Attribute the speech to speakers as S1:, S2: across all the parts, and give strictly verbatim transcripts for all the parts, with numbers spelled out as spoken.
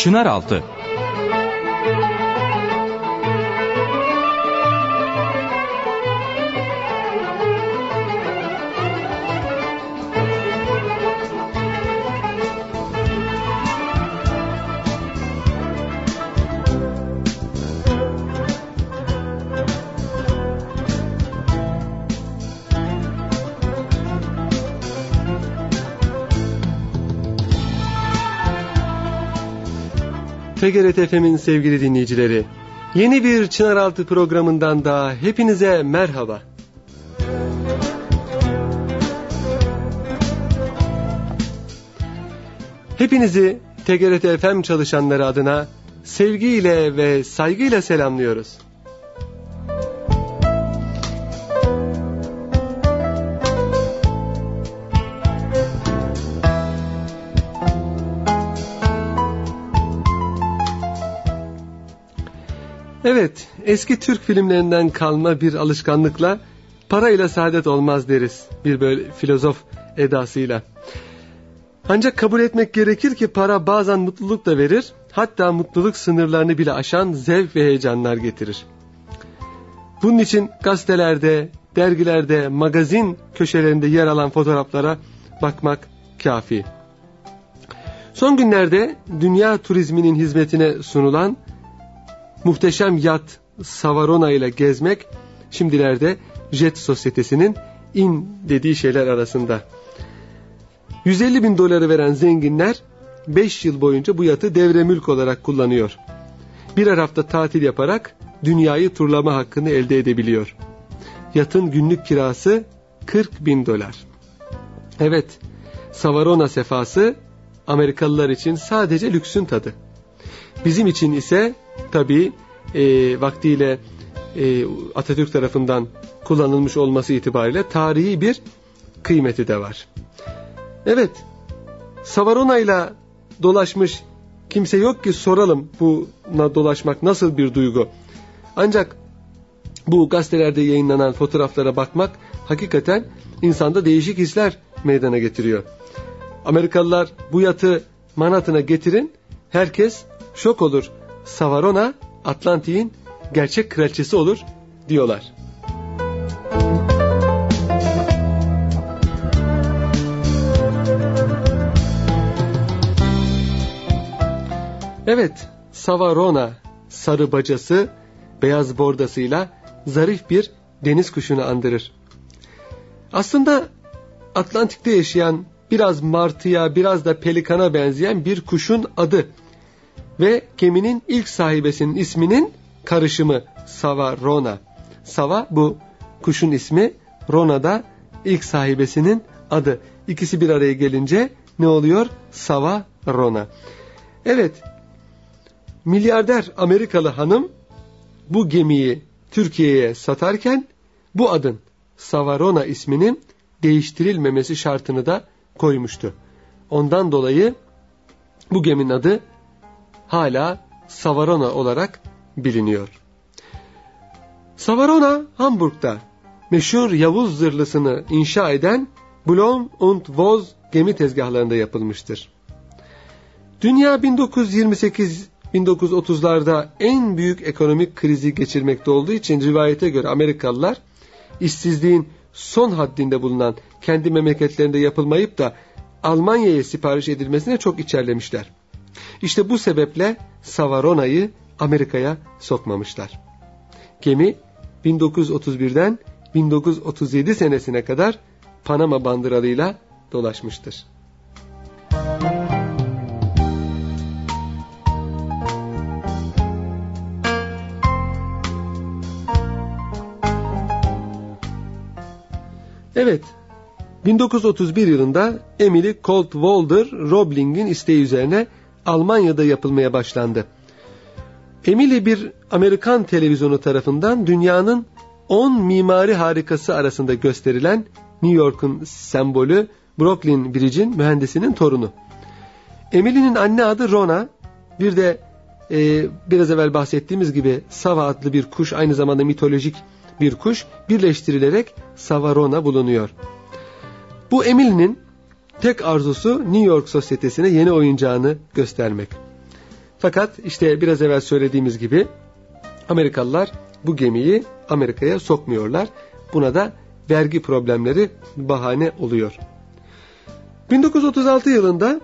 S1: Çınaraltı.
S2: T G R T F M'in sevgili dinleyicileri, yeni bir Çınaraltı programından da hepinize merhaba. Hepinizi T G R T F M çalışanları adına sevgiyle ve saygıyla selamlıyoruz. Evet, eski Türk filmlerinden kalma bir alışkanlıkla parayla saadet olmaz deriz, bir böyle filozof edasıyla. Ancak kabul etmek gerekir ki para bazen mutluluk da verir, hatta mutluluk sınırlarını bile aşan zevk ve heyecanlar getirir. Bunun için gazetelerde, dergilerde, magazin köşelerinde yer alan fotoğraflara bakmak kafi. Son günlerde dünya turizminin hizmetine sunulan muhteşem yat Savarona ile gezmek şimdilerde Jet Sosyetesi'nin in dediği şeyler arasında. yüz elli bin doları veren zenginler beş yıl boyunca bu yatı devre mülk olarak kullanıyor. Birer hafta tatil yaparak dünyayı turlama hakkını elde edebiliyor. Yatın günlük kirası kırk bin dolar. Evet, Savarona sefası Amerikalılar için sadece lüksün tadı. Bizim için ise tabii e, vaktiyle e, Atatürk tarafından kullanılmış olması itibariyle tarihi bir kıymeti de var. Evet, Savarona ile dolaşmış kimse yok ki soralım buna dolaşmak nasıl bir duygu. Ancak bu gazetelerde yayınlanan fotoğraflara bakmak hakikaten insanda değişik hisler meydana getiriyor. Amerikalılar bu yatı Manhattan'a getirin, herkes şok olur. Savarona Atlantik'in gerçek kraliçesi olur diyorlar. Evet, Savarona sarı bacası, beyaz bordasıyla zarif bir deniz kuşunu andırır. Aslında Atlantik'te yaşayan biraz martıya, biraz da pelikana benzeyen bir kuşun adı ve geminin ilk sahibesinin isminin karışımı Savarona. Sava bu kuşun ismi, Rona da ilk sahibesinin adı. İkisi bir araya gelince ne oluyor? Savarona. Evet, milyarder Amerikalı hanım bu gemiyi Türkiye'ye satarken bu adın Savarona isminin değiştirilmemesi şartını da koymuştu. Ondan dolayı bu geminin adı hala Savarona olarak biliniyor. Savarona, Hamburg'da meşhur Yavuz zırhlısını inşa eden Blohm und Voss gemi tezgahlarında yapılmıştır. Dünya bin dokuz yüz yirmi sekiz bin dokuz yüz otuzlarda en büyük ekonomik krizi geçirmekte olduğu için rivayete göre Amerikalılar işsizliğin son haddinde bulunan kendi memleketlerinde yapılmayıp da Almanya'ya sipariş edilmesine çok içerlemişler. İşte bu sebeple Savarona'yı Amerika'ya sokmamışlar. Gemi bin dokuz yüz otuz birden bin dokuz yüz otuz yedi senesine kadar Panama bandıralıyla dolaşmıştır. Evet, bin dokuz yüz otuz bir yılında Emily Colt Walter Roebling'in isteği üzerine Almanya'da yapılmaya başlandı. Emily bir Amerikan televizyonu tarafından dünyanın on mimari harikası arasında gösterilen New York'un sembolü Brooklyn Bridge'in mühendisinin torunu. Emily'nin anne adı Rona, bir de e, biraz evvel bahsettiğimiz gibi Sava adlı bir kuş, aynı zamanda mitolojik bir kuş, birleştirilerek Savarona bulunuyor. Bu Emily'nin tek arzusu New York sosyetesine yeni oyuncağını göstermek. Fakat işte biraz evvel söylediğimiz gibi Amerikalılar bu gemiyi Amerika'ya sokmuyorlar. Buna da vergi problemleri bahane oluyor. bin dokuz yüz otuz altı yılında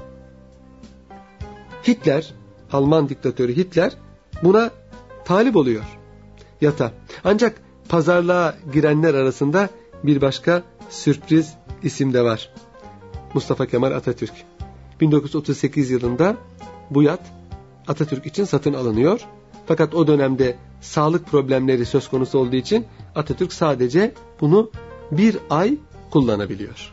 S2: Hitler, Alman diktatörü Hitler buna talip oluyor. Yata. Ancak pazarlığa girenler arasında bir başka sürpriz isim de var. Mustafa Kemal Atatürk. bin dokuz yüz otuz sekiz yılında bu yat Atatürk için satın alınıyor. Fakat o dönemde sağlık problemleri söz konusu olduğu için Atatürk sadece bunu bir ay kullanabiliyor.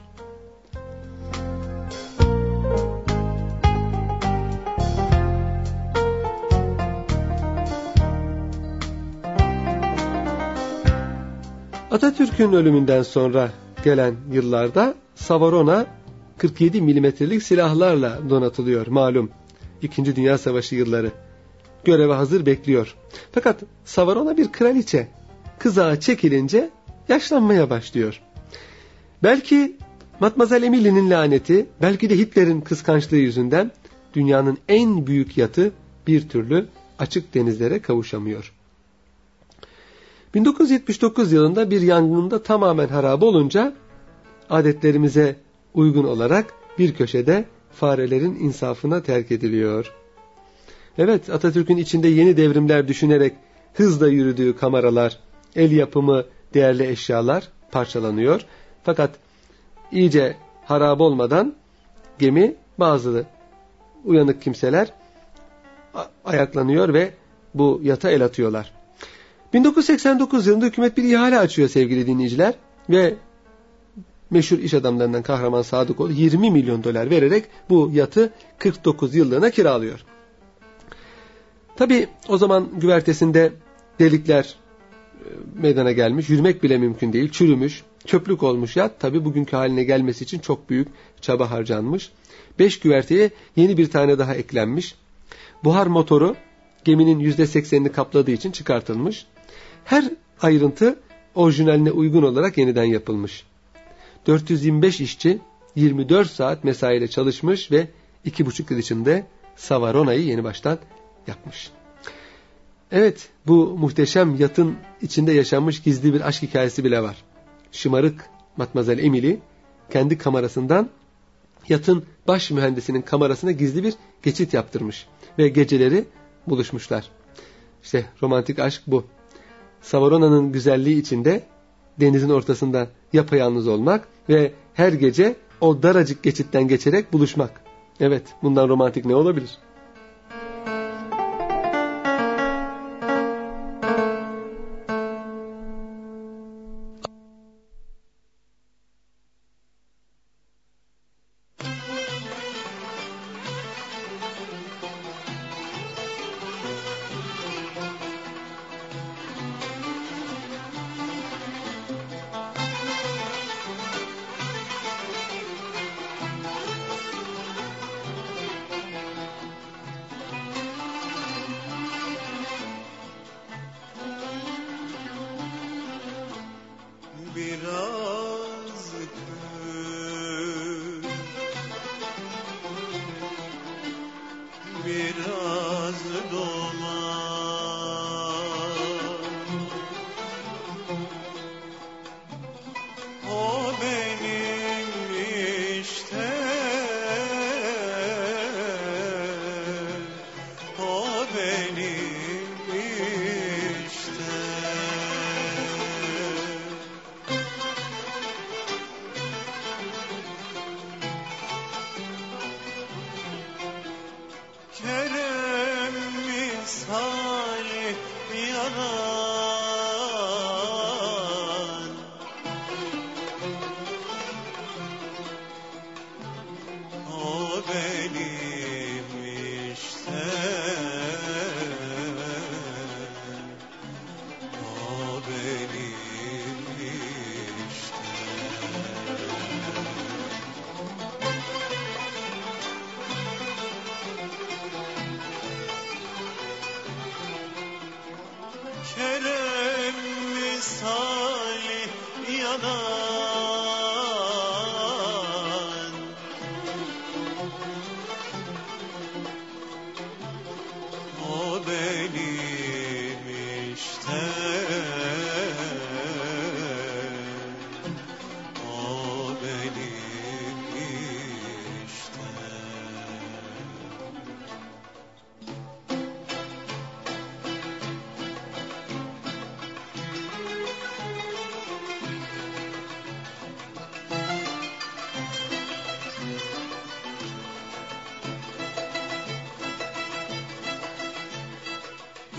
S2: Atatürk'ün ölümünden sonra gelen yıllarda Savarona kırk yedi milimetrelik silahlarla donatılıyor malum. İkinci Dünya Savaşı yılları. Göreve hazır bekliyor. Fakat Savarona bir kraliçe. Kızağı çekilince yaşlanmaya başlıyor. Belki Matmazel Emily'nin laneti, belki de Hitler'in kıskançlığı yüzünden dünyanın en büyük yatı bir türlü açık denizlere kavuşamıyor. bin dokuz yüz yetmiş dokuz yılında bir yangında tamamen harap olunca adetlerimize uygun olarak bir köşede farelerin insafına terk ediliyor. Evet, Atatürk'ün içinde yeni devrimler düşünerek hızla yürüdüğü kameralar, el yapımı değerli eşyalar parçalanıyor. Fakat iyice harap olmadan gemi, bazı uyanık kimseler ayaklanıyor ve bu yata el atıyorlar. bin dokuz yüz seksen dokuz yılında hükümet bir ihale açıyor sevgili dinleyiciler ve meşhur iş adamlarından Kahraman Sadıkoğlu yirmi milyon dolar vererek bu yatı kırk dokuz yıllığına kiralıyor. Tabi o zaman güvertesinde delikler meydana gelmiş, yürümek bile mümkün değil, çürümüş, çöplük olmuş yat. Tabi bugünkü haline gelmesi için çok büyük çaba harcanmış. Beş güverteye yeni bir tane daha eklenmiş. Buhar motoru geminin yüzde seksenini kapladığı için çıkartılmış. Her ayrıntı orijinaline uygun olarak yeniden yapılmış. dört yüz yirmi beş işçi yirmi dört saat mesaiyle çalışmış ve iki buçuk yıl içinde Savarona'yı yeni baştan yapmış. Evet, bu muhteşem yatın içinde yaşanmış gizli bir aşk hikayesi bile var. Şımarık Matmazel Emily kendi kamerasından yatın baş mühendisinin kamerasına gizli bir geçit yaptırmış ve geceleri buluşmuşlar. İşte romantik aşk bu. Savarona'nın güzelliği içinde denizin ortasında yapayalnız olmak ve her gece o daracık geçitten geçerek buluşmak. Evet, bundan romantik ne olabilir?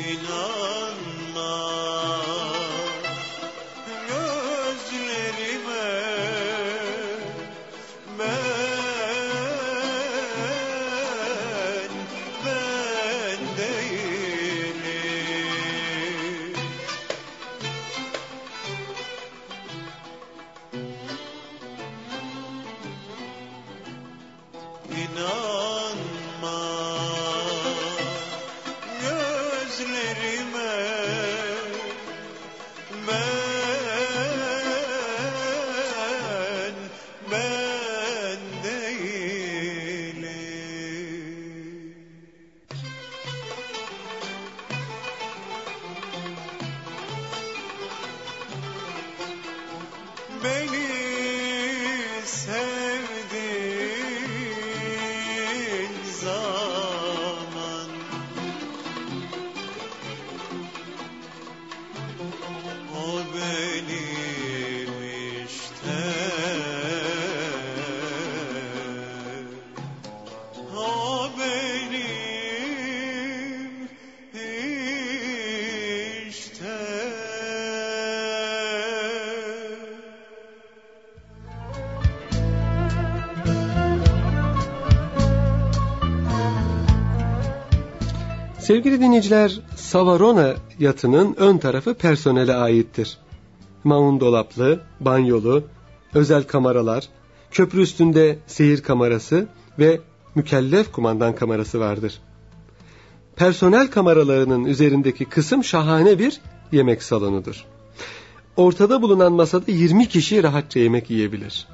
S2: Sevgili dinleyiciler, Savarona yatının ön tarafı personele aittir. Maun dolaplı, banyolu, özel kameralar, köprü üstünde seyir kamerası ve mükellef kumandan kamerası vardır. Personel kameralarının üzerindeki kısım şahane bir yemek salonudur. Ortada bulunan masada yirmi kişi rahatça yemek yiyebilir.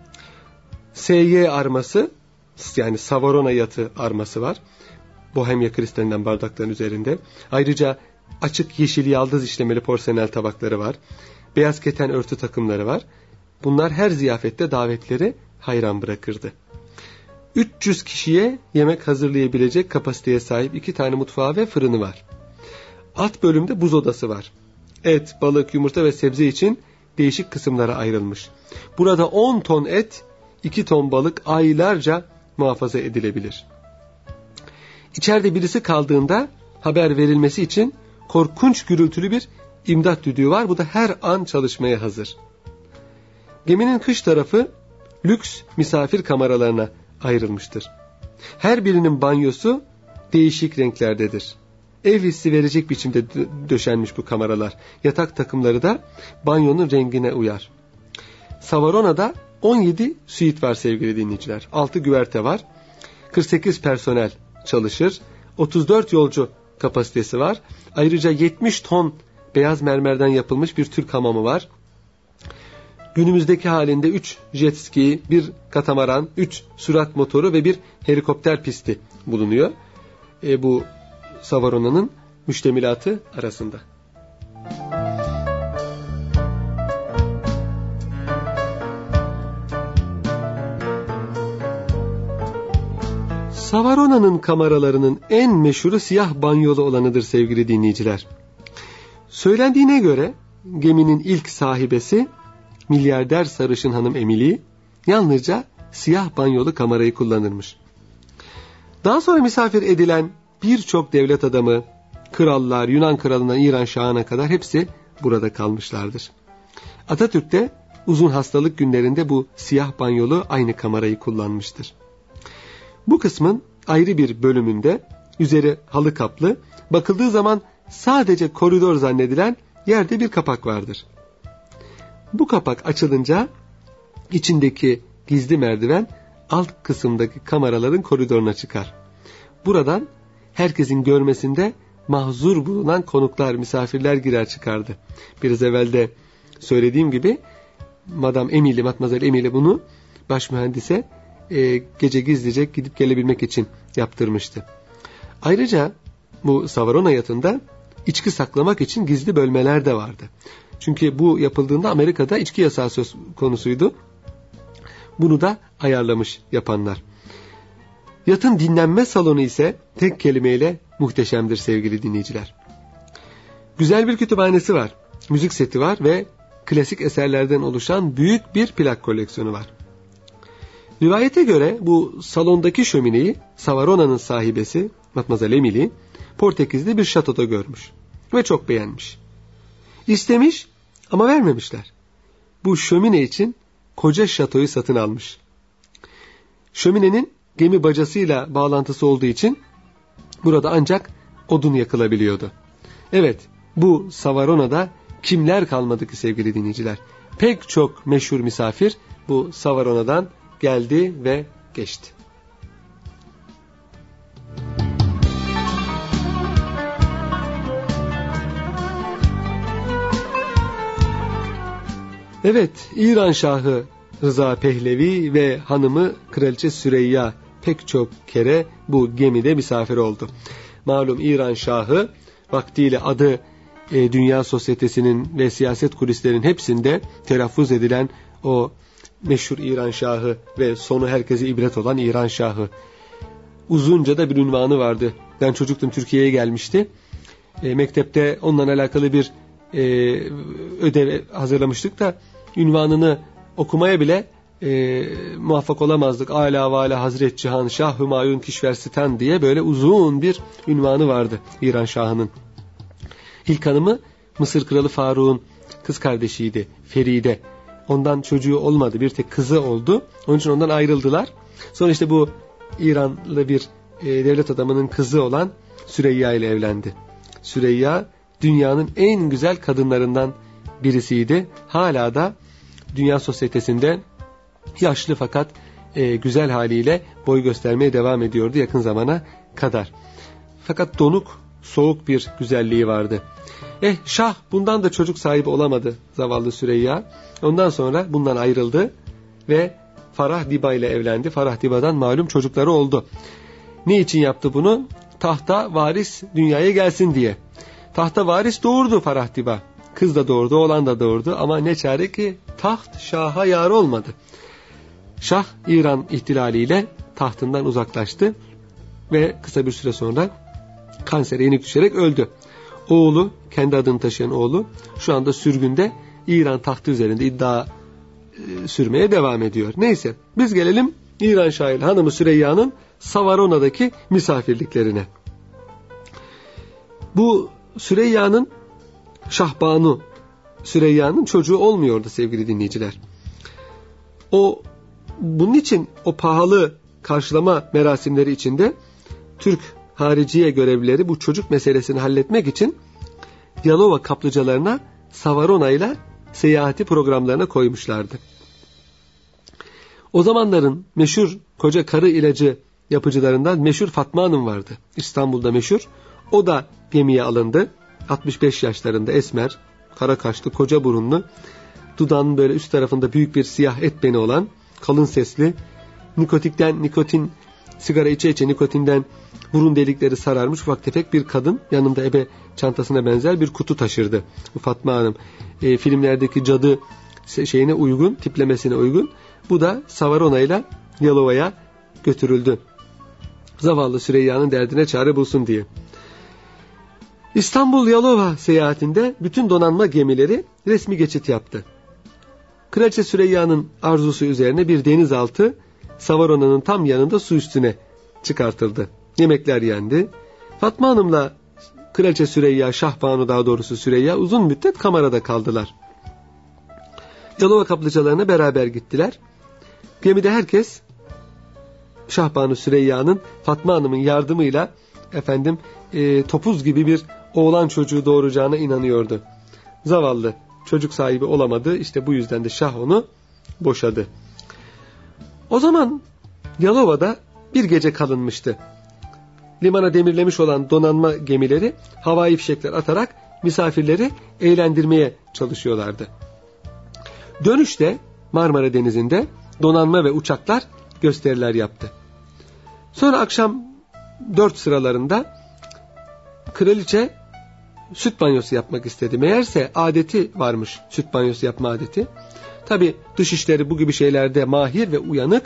S2: S Y arması, yani Savarona yatı arması var. Bohemya kristalinden bardakların üzerinde. Ayrıca açık yeşil yaldız işlemeli porselen tabakları var. Beyaz keten örtü takımları var. Bunlar her ziyafette davetleri hayran bırakırdı. üç yüz kişiye yemek hazırlayabilecek kapasiteye sahip iki tane mutfağı ve fırını var. Alt bölümde buz odası var. Et, balık, yumurta ve sebze için değişik kısımlara ayrılmış. Burada on ton et, iki ton balık aylarca muhafaza edilebilir. İçeride birisi kaldığında haber verilmesi için korkunç gürültülü bir imdat düdüğü var. Bu da her an çalışmaya hazır. Geminin kış tarafı lüks misafir kameralarına ayrılmıştır. Her birinin banyosu değişik renklerdedir. Ev hissi verecek biçimde döşenmiş bu kameralar. Yatak takımları da banyonun rengine uyar. Savarona'da on yedi suite var sevgili dinleyiciler. altı güverte var. kırk sekiz personel çalışır. otuz dört yolcu kapasitesi var. Ayrıca yetmiş ton beyaz mermerden yapılmış bir Türk hamamı var. Günümüzdeki halinde üç jet ski, bir katamaran, üç sürat motoru ve bir helikopter pisti bulunuyor. E, bu Savarona'nın müştemilatı arasında. Savarona'nın kameralarının en meşhuru siyah banyolu olanıdır sevgili dinleyiciler. Söylendiğine göre geminin ilk sahibesi milyarder sarışın hanım Emily yalnızca siyah banyolu kamerayı kullanırmış. Daha sonra misafir edilen birçok devlet adamı, krallar, Yunan kralından İran şahına kadar hepsi burada kalmışlardır. Atatürk de uzun hastalık günlerinde bu siyah banyolu aynı kamerayı kullanmıştır. Bu kısmın ayrı bir bölümünde üzeri halı kaplı, bakıldığı zaman sadece koridor zannedilen yerde bir kapak vardır. Bu kapak açılınca içindeki gizli merdiven alt kısımdaki kameraların koridoruna çıkar. Buradan herkesin görmesinde mahzur bulunan konuklar, misafirler girer çıkardı. Biraz evvel de söylediğim gibi Madame Emily, Matmazel Emily bunu baş mühendise e, gece gizlice gidip gelebilmek için yaptırmıştı. Ayrıca bu Savarona yatında içki saklamak için gizli bölmeler de vardı. Çünkü bu yapıldığında Amerika'da içki yasağı söz konusuydu. Bunu da ayarlamış yapanlar. Yatın dinlenme salonu ise tek kelimeyle muhteşemdir sevgili dinleyiciler. Güzel bir kütüphanesi var, müzik seti var ve klasik eserlerden oluşan büyük bir plak koleksiyonu var. Rivayete göre bu salondaki şömineyi Savarona'nın sahibesi Matmazel Emily Portekiz'de bir şatoda görmüş ve çok beğenmiş. İstemiş ama vermemişler. Bu şömine için koca şatoyu satın almış. Şöminenin gemi bacasıyla bağlantısı olduğu için burada ancak odun yakılabiliyordu. Evet, bu Savarona'da kimler kalmadı ki sevgili dinleyiciler? Pek çok meşhur misafir bu Savarona'dan geldi ve geçti. Evet, İran Şahı Rıza Pehlevi ve hanımı Kraliçe Süreyya pek çok kere bu gemide misafir oldu. Malum İran Şahı vaktiyle adı e, Dünya Sosyetesi'nin ve siyaset kulislerinin hepsinde telaffuz edilen o meşhur İran Şahı ve sonu herkese ibret olan İran Şahı. Uzunca da bir ünvanı vardı. Ben çocuktum, Türkiye'ye gelmişti. E, mektepte onunla alakalı bir e, ödev hazırlamıştık da ünvanını okumaya bile e, muvaffak olamazdık. Ala ve ala Hazret Cihan Şah Hümayun Kişversiten diye böyle uzun bir ünvanı vardı İran Şahı'nın. İlk hanımı Mısır Kralı Faruk'un kız kardeşiydi, Feride. Ondan çocuğu olmadı, bir tek kızı oldu. Onun için ondan ayrıldılar. Sonra işte bu İranlı bir e, devlet adamının kızı olan Süreyya ile evlendi. Süreyya dünyanın en güzel kadınlarından birisiydi. Hala da Dünya Sosyetesi'nde yaşlı fakat e, güzel haliyle boy göstermeye devam ediyordu yakın zamana kadar. Fakat donuk, soğuk bir güzelliği vardı. Eh Şah bundan da çocuk sahibi olamadı zavallı Süreyya. Ondan sonra bundan ayrıldı ve Farah Diba ile evlendi. Farah Diba'dan malum çocukları oldu. Ne için yaptı bunu? Tahta varis dünyaya gelsin diye. Tahta varis doğurdu Farah Diba. Kız da doğurdu, oğlan da doğurdu ama ne çare ki taht Şah'a yar olmadı. Şah İran ihtilaliyle tahtından uzaklaştı ve kısa bir süre sonra kansere yenik düşerek öldü. Oğlu, kendi adını taşıyan oğlu şu anda sürgünde İran tahtı üzerinde iddia e, sürmeye devam ediyor. Neyse, biz gelelim İran Şahı hanımı Süreyya'nın Savarona'daki misafirliklerine. Bu Süreyya'nın Şahbanu Süreyya'nın çocuğu olmuyordu sevgili dinleyiciler. O bunun için o pahalı karşılama merasimleri içinde Türk hariciye görevlileri bu çocuk meselesini halletmek için Yalova kaplıcalarına Savarona ile seyahati programlarına koymuşlardı. O zamanların meşhur koca karı ilacı yapıcılarından meşhur Fatma Hanım vardı. İstanbul'da meşhur. O da gemiye alındı. altmış beş yaşlarında esmer, kara kaşlı, koca burunlu, dudağının böyle üst tarafında büyük bir siyah et beni olan, kalın sesli, nikotikten, nikotin, sigara içe içe nikotinden burun delikleri sararmış ufak tefek bir kadın, yanında ebe çantasına benzer bir kutu taşırdı. Bu Fatma Hanım e, filmlerdeki cadı şeyine uygun, tiplemesine uygun. Bu da Savarona ile Yalova'ya götürüldü. Zavallı Süreyya'nın derdine çare bulsun diye. İstanbul-Yalova seyahatinde bütün donanma gemileri resmi geçit yaptı. Kraliçe Süreyya'nın arzusu üzerine bir denizaltı Savarona'nın tam yanında su üstüne çıkartıldı. Yemekler yendi. Fatma Hanım'la Kraliçe Süreyya, Şahbanu daha doğrusu Süreyya uzun müddet kamerada kaldılar. Yalova kaplıcalarına beraber gittiler. Gemide herkes Şahbanu Süreyya'nın Fatma Hanım'ın yardımıyla efendim e, topuz gibi bir oğlan çocuğu doğuracağına inanıyordu. Zavallı çocuk sahibi olamadı. İşte bu yüzden de Şah onu boşadı. O zaman Yalova'da bir gece kalınmıştı. Limana demirlemiş olan donanma gemileri havai fişekler atarak misafirleri eğlendirmeye çalışıyorlardı. Dönüşte Marmara Denizi'nde donanma ve uçaklar gösteriler yaptı. Sonra akşam dört sıralarında kraliçe süt banyosu yapmak istedi. Meğerse adeti varmış, süt banyosu yapma adeti. Tabi dışişleri bu gibi şeylerde mahir ve uyanık.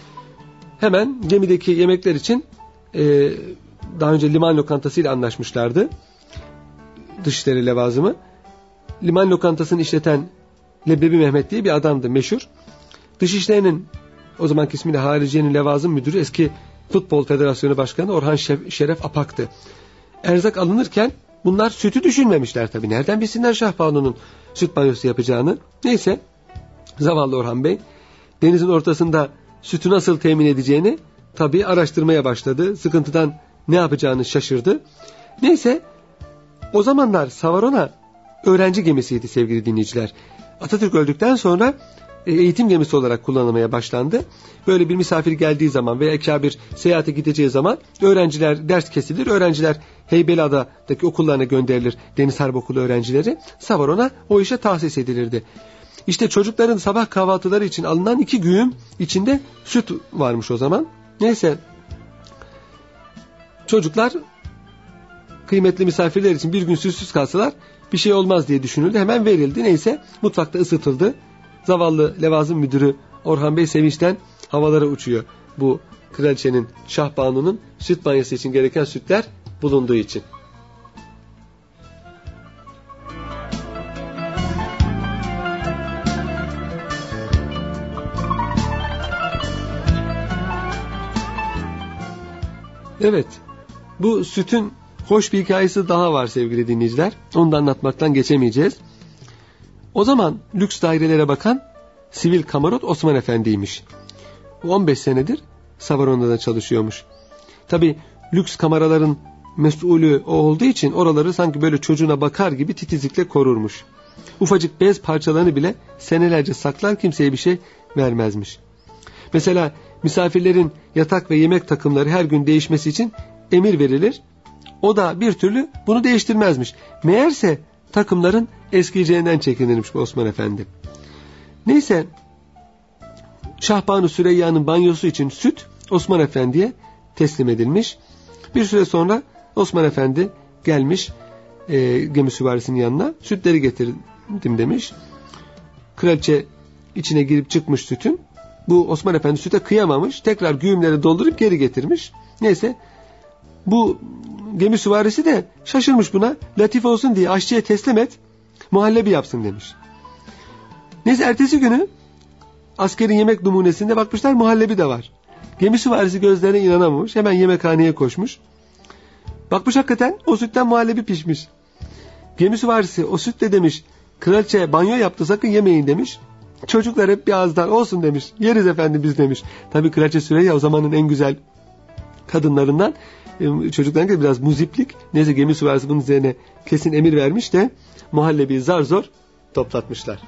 S2: Hemen gemideki yemekler için e, daha önce liman lokantasıyla anlaşmışlardı. Dışişleri levazımı. Liman lokantasını işleten Leblebi Mehmet diye bir adamdı, meşhur. Dışişlerinin o zamanki ismiyle Hariciye'nin levazım müdürü, eski Futbol Federasyonu Başkanı Orhan Şeref Apak'tı. erzak alınırken bunlar sütü düşünmemişler tabii. Nereden bilsinler Şahbanu'nun süt banyosu yapacağını. Neyse, zavallı Orhan Bey denizin ortasında sütü nasıl temin edeceğini tabii araştırmaya başladı. Sıkıntıdan ne yapacağını şaşırdı. Neyse, o zamanlar Savarona öğrenci gemisiydi sevgili dinleyiciler. Atatürk öldükten sonra eğitim gemisi olarak kullanılmaya başlandı. Böyle bir misafir geldiği zaman veya ekâ bir seyahate gideceği zaman öğrenciler ders kesilir. Öğrenciler Heybeliada'daki okullarına gönderilir. Deniz Harp Okulu öğrencileri. Savarona o işe tahsis edilirdi. İşte çocukların sabah kahvaltıları için alınan iki güğüm içinde süt varmış o zaman. Neyse, çocuklar kıymetli misafirler için bir gün sütsüz kalsalar bir şey olmaz diye düşünüldü. Hemen verildi. Neyse, mutfakta ısıtıldı. Zavallı Levazım Müdürü Orhan Bey sevinçten havalara uçuyor. Bu kraliçenin, Şahbanu'nun süt banyosu için gereken sütler bulunduğu için. Evet, bu sütün hoş bir hikayesi daha var sevgili dinleyiciler. Onu da anlatmaktan geçemeyeceğiz. O zaman lüks dairelere bakan sivil kamarot Osman Efendi'ymiş. on beş senedir Savarona'da çalışıyormuş. Tabii lüks kameraların mesulü o olduğu için oraları sanki böyle çocuğuna bakar gibi titizlikle korurmuş. Ufacık bez parçalarını bile senelerce saklar, kimseye bir şey vermezmiş. Mesela misafirlerin yatak ve yemek takımları her gün değişmesi için emir verilir. O da bir türlü bunu değiştirmezmiş. Meğerse takımların eskiyeceğinden çekinirmiş bu Osman Efendi. Neyse, Şahbanu Süreyya'nın banyosu için süt Osman Efendi'ye teslim edilmiş. Bir süre sonra Osman Efendi gelmiş e, gemi süvarisinin yanına. Sütleri getirdim demiş. Kraliçe içine girip çıkmış sütün. Bu Osman Efendi süte kıyamamış. Tekrar güğümleri doldurup geri getirmiş. Neyse, bu gemi süvarisi de şaşırmış buna. Latif olsun diye aşçıya teslim et, muhallebi yapsın demiş. Neyse, ertesi günü askerin yemek numunesinde bakmışlar muhallebi de var. Gemi süvarisi gözlerine inanamamış. Hemen yemekhaneye koşmuş. Bakmış hakikaten o sütten muhallebi pişmiş. Gemi süvarisi o sütle demiş, kraliçe banyo yaptı, sakın yemeyin demiş. Çocuklar hep bir ağızdan olsun demiş. Yeriz efendim biz demiş. Tabii Kraliçe Süreyya o zamanın en güzel kadınlarından. Çocukların da biraz muziplik. Neyse, gemi süvarisi bunun üzerine kesin emir vermiş de muhallebi zar zor toplatmışlar.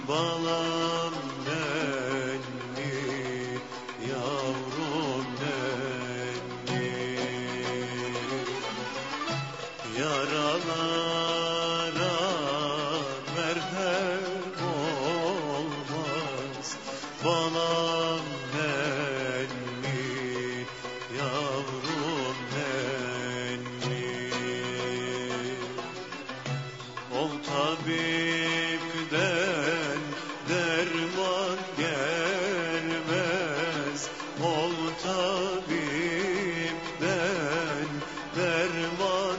S1: balam nenni, yavrum nenni. Yaralara merhem olmaz, balam nenni, yavrum nenni. Ol tabipten derman gelmez, ol tabipten derman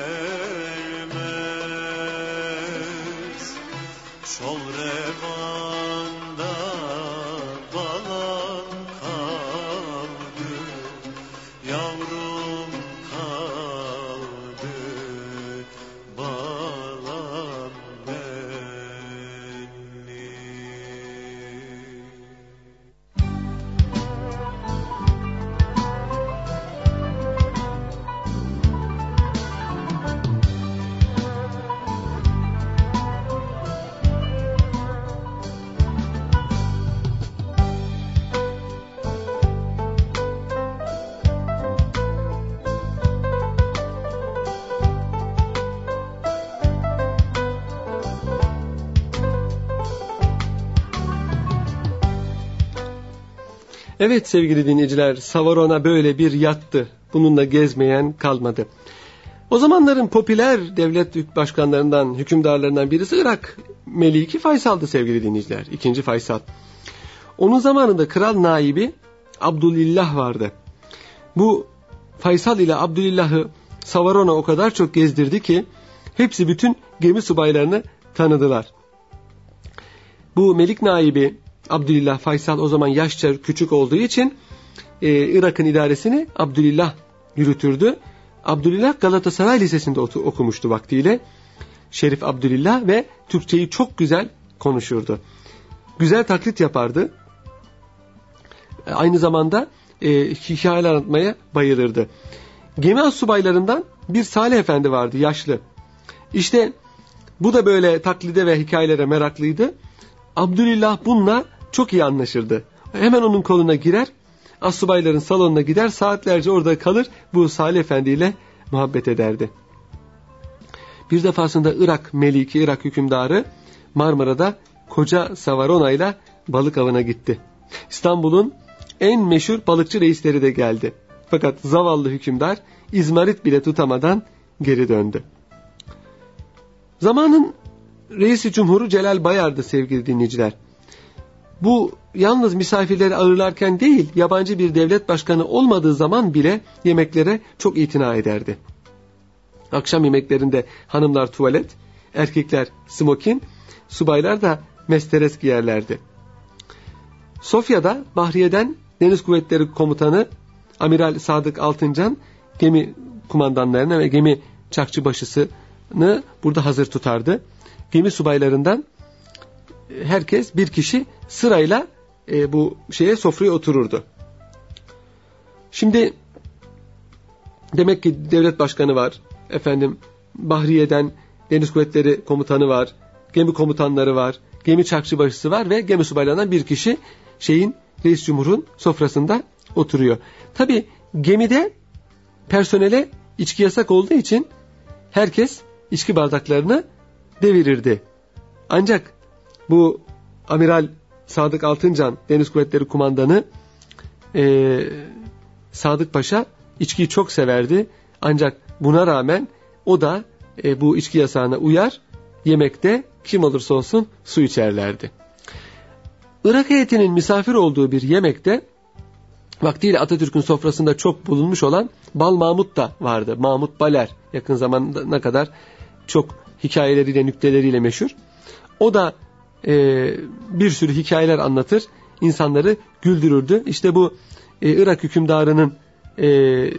S1: gelmez. Şol revanda balam kaldı, yavrum kaldı, balam nenni.
S2: Evet sevgili dinleyiciler, Savarona böyle bir yattı. Bununla gezmeyen kalmadı. O zamanların popüler devlet başkanlarından, hükümdarlarından birisi Irak Meliki Faysal'dı sevgili dinleyiciler. İkinci Faysal. Onun zamanında kral naibi Abdülillah vardı. Bu Faysal ile Abdülillah'ı Savarona o kadar çok gezdirdi ki hepsi bütün gemi subaylarını tanıdılar. Bu Melik naibi Abdülillah Faysal o zaman yaşça küçük olduğu için e, Irak'ın idaresini Abdülillah yürütürdü. Abdülillah Galatasaray Lisesi'nde okumuştu vaktiyle. Şerif Abdülillah ve Türkçeyi çok güzel konuşurdu. Güzel taklit yapardı. E, aynı zamanda e, hikayeler anlatmaya bayılırdı. Gemi astsubaylarından bir Salih Efendi vardı, yaşlı. İşte bu da böyle taklide ve hikayelere meraklıydı. Abdülillah bununla çok iyi anlaşırdı. Hemen onun koluna girer, astsubayların salonuna gider, saatlerce orada kalır, bu Salih Efendi ile muhabbet ederdi. Bir defasında Irak Meliki, Irak hükümdarı Marmara'da koca Savarona ile balık avına gitti. İstanbul'un en meşhur balıkçı reisleri de geldi. Fakat zavallı hükümdar izmarit bile tutamadan geri döndü. Zamanın reisi cumhuru Celal Bayar'dı sevgili dinleyiciler. Bu yalnız misafirleri ağırlarken değil, yabancı bir devlet başkanı olmadığı zaman bile yemeklere çok itina ederdi. Akşam yemeklerinde hanımlar tuvalet, erkekler smokin, subaylar da mesteres giyerlerdi. Sofya'da Bahriye'den Deniz Kuvvetleri Komutanı Amiral Sadık Altıncan gemi kumandanlarına ve gemi çakçıbaşısını burada hazır tutardı. Gemi subaylarından herkes bir kişi sırayla e, bu şeye sofraya otururdu. Şimdi demek ki devlet başkanı var, efendim Bahriye'den Deniz Kuvvetleri Komutanı var, gemi komutanları var, gemi çakçıbaşısı var ve gemi subaylarından bir kişi şeyin reis cumhurun sofrasında oturuyor. Tabi gemide personele içki yasak olduğu için herkes içki bardaklarını devirirdi. Ancak bu Amiral Sadık Altıncan, Deniz Kuvvetleri Kumandanı e, Sadık Paşa içkiyi çok severdi. Ancak buna rağmen o da e, bu içki yasağına uyar, yemekte kim olursa olsun su içerlerdi. Irak heyetinin misafir olduğu bir yemekte vaktiyle Atatürk'ün sofrasında çok bulunmuş olan Bal Mahmut da vardı. Mahmut Baler, yakın zamana kadar çok hikayeleriyle, nükteleriyle meşhur. O da e, bir sürü hikayeler anlatır, insanları güldürürdü. İşte bu e, Irak hükümdarının e,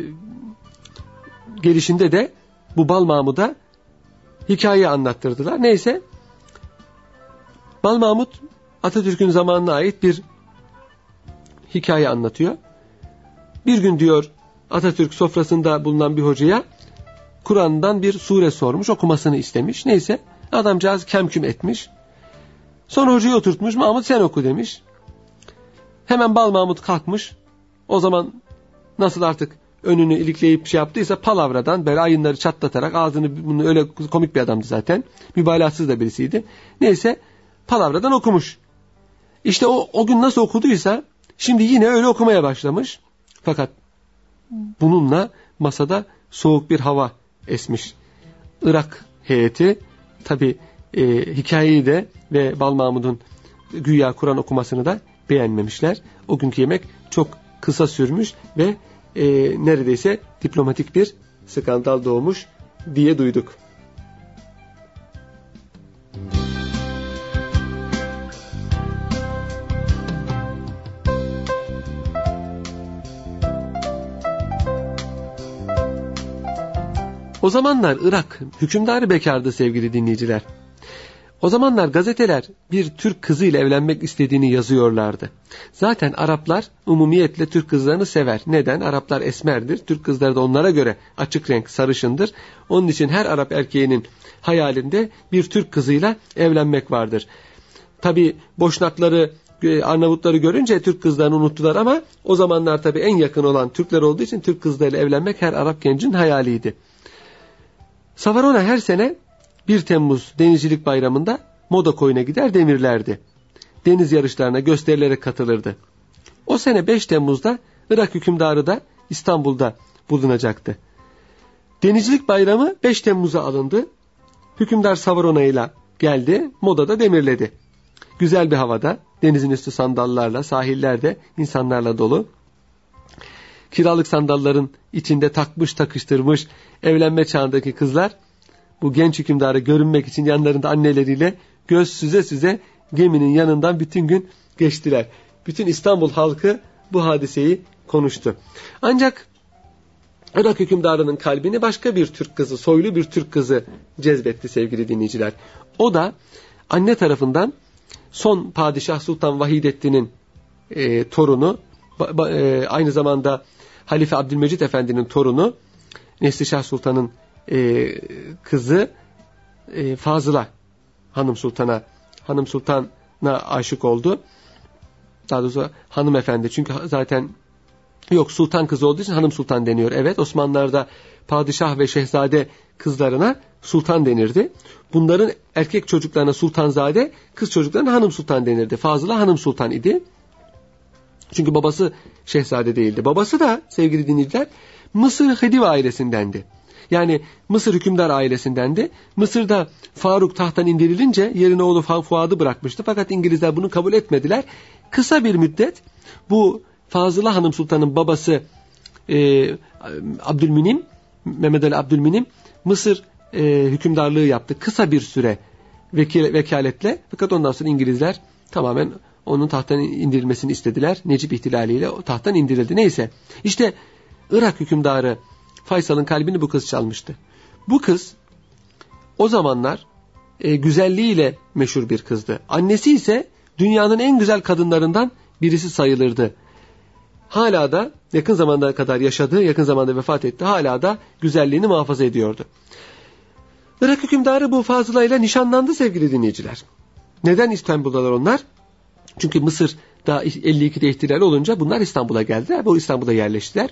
S2: gelişinde de bu Bal Mahmut'a hikaye anlattırdılar. Neyse, Bal Mahmut Atatürk'ün zamanına ait bir hikaye anlatıyor. Bir gün diyor Atatürk sofrasında bulunan bir hocaya Kur'an'dan bir sure sormuş, okumasını istemiş. Neyse adamcağız kemküm etmiş. Sonra hocayı oturtmuş, Mahmut sen oku demiş. Hemen Bal Mahmut kalkmış. O zaman nasıl artık önünü ilikleyip şey yaptıysa palavradan böyle ayınları çatlatarak ağzını, bunu öyle komik bir adamdı zaten. Mübalağasız da birisiydi. Neyse palavradan okumuş. İşte o, o gün nasıl okuduysa şimdi yine öyle okumaya başlamış. Fakat bununla masada soğuk bir hava esmiş. Irak heyeti tabi e, hikayeyi de ve Bal Mahmud'un güya Kur'an okumasını da beğenmemişler. O günkü yemek çok kısa sürmüş ve e, neredeyse diplomatik bir skandal doğmuş diye duyduk. O zamanlar Irak hükümdarı bekardı sevgili dinleyiciler. O zamanlar gazeteler bir Türk kızı ile evlenmek istediğini yazıyorlardı. Zaten Araplar umumiyetle Türk kızlarını sever. Neden? Araplar esmerdir. Türk kızları da onlara göre açık renk, sarışındır. Onun için her Arap erkeğinin hayalinde bir Türk kızıyla evlenmek vardır. Tabi Boşnakları, Arnavutları görünce Türk kızlarını unuttular ama o zamanlar tabi en yakın olan Türkler olduğu için Türk kızlarıyla evlenmek her Arap gencin hayaliydi. Savarona her sene bir Temmuz Denizcilik Bayramı'nda moda koyuna gider demirlerdi. Deniz yarışlarına, gösterilere katılırdı. O sene beş Temmuz'da Irak hükümdarı da İstanbul'da bulunacaktı. Denizcilik Bayramı beş Temmuz'a alındı. Hükümdar Savarona ile geldi, modada demirledi. Güzel bir havada, denizin üstü sandallarla, sahillerde insanlarla dolu. Kiralık sandalların içinde takmış takıştırmış evlenme çağındaki kızlar bu genç hükümdarı görünmek için yanlarında anneleriyle göz süze süze geminin yanından bütün gün geçtiler. Bütün İstanbul halkı bu hadiseyi konuştu. Ancak Irak hükümdarının kalbini başka bir Türk kızı, soylu bir Türk kızı cezbetti sevgili dinleyiciler. O da anne tarafından son padişah Sultan Vahidettin'in e, torunu, ba, ba, e, aynı zamanda Halife Abdülmecid Efendi'nin torunu, Neslişah Sultan'ın e, kızı e, Fazıla Hanım Sultan'a, Hanım Sultan'a aşık oldu. Daha doğrusu hanımefendi, çünkü zaten yok sultan kızı olduğu için hanım sultan deniyor. Evet, Osmanlılar'da padişah ve şehzade kızlarına sultan denirdi. Bunların erkek çocuklarına sultanzade, kız çocuklarına hanım sultan denirdi. Fazıla hanım sultan idi. Çünkü babası şehzade değildi. Babası da sevgili dinleyiciler Mısır Hediv ailesindendi. Yani Mısır hükümdar ailesindendi. Mısır'da Faruk tahttan indirilince yerine oğlu Fuad'ı bırakmıştı. Fakat İngilizler bunu kabul etmediler. Kısa bir müddet bu Fazıla Hanım Sultan'ın babası e, Abdülminim, Mehmed Ali Abdülminim Mısır e, hükümdarlığı yaptı. Kısa bir süre vekil, vekaletle. Fakat ondan sonra İngilizler tamamen onun tahttan indirilmesini istediler. Necip ihtilaliyle o tahttan indirildi. Neyse işte Irak hükümdarı Faysal'ın kalbini bu kız çalmıştı. Bu kız o zamanlar e, güzelliğiyle meşhur bir kızdı. Annesi ise dünyanın en güzel kadınlarından birisi sayılırdı. Hala da yakın zamana kadar yaşadı, yakın zamanda vefat etti. Hala da güzelliğini muhafaza ediyordu. Irak hükümdarı bu Fazıla ile nişanlandı sevgili dinleyiciler. Neden İstanbul'dalar onlar? Çünkü Mısır'da elli ikide ihtilal olunca bunlar İstanbul'a geldiler. Bu İstanbul'a yerleştiler.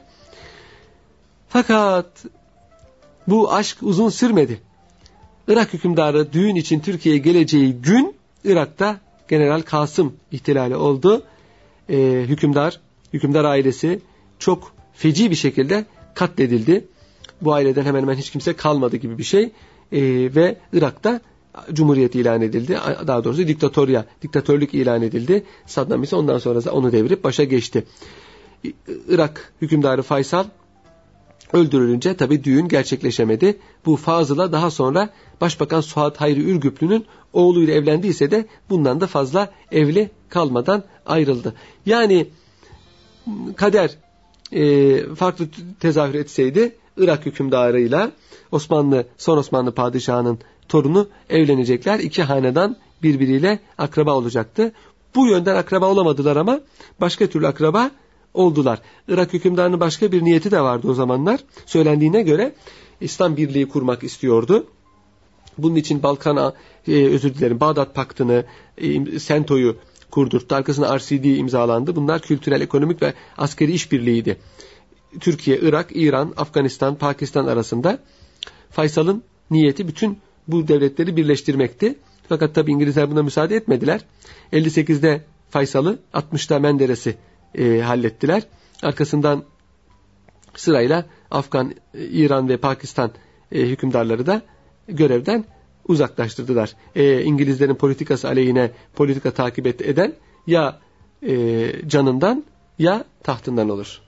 S2: Fakat bu aşk uzun sürmedi. Irak hükümdarı düğün için Türkiye'ye geleceği gün Irak'ta General Kasım ihtilali oldu. Ee, hükümdar, hükümdar ailesi çok feci bir şekilde katledildi. Bu aileden hemen hemen hiç kimse kalmadı gibi bir şey. Ee, ve Irak'ta Cumhuriyet ilan edildi. Daha doğrusu diktatorya, diktatörlük ilan edildi. Saddam ise ondan sonra onu devirip başa geçti. Irak hükümdarı Faysal öldürülünce tabii düğün gerçekleşemedi. Bu Fazıl'a daha sonra Başbakan Suat Hayri Ürgüplü'nün oğluyla evlendiyse de bundan da fazla evli kalmadan ayrıldı. Yani kader e, farklı tezahür etseydi Irak hükümdarıyla Osmanlı, son Osmanlı padişahının torunu evlenecekler. İki hanedan birbiriyle akraba olacaktı. Bu yönden akraba olamadılar ama başka türlü akraba oldular. Irak hükümdarının başka bir niyeti de vardı o zamanlar. Söylendiğine göre İslam birliği kurmak istiyordu. Bunun için Balkan, e, özür dilerim, Bağdat Paktı'nı, e, Sento'yu kurdurttu. Arkasına R C D imzalandı. Bunlar kültürel, ekonomik ve askeri işbirliğiydi. Türkiye, Irak, İran, Afganistan, Pakistan arasında Faysal'ın niyeti bütün bu devletleri birleştirmekti. Fakat tabi İngilizler buna müsaade etmediler. elli sekizde Faysal'ı, altmışta Menderes'i e, hallettiler. Arkasından sırayla Afgan, İran ve Pakistan e, hükümdarları da görevden uzaklaştırdılar. E, İngilizlerin politikası aleyhine politika takip et, eden ya e, canından ya tahtından olur.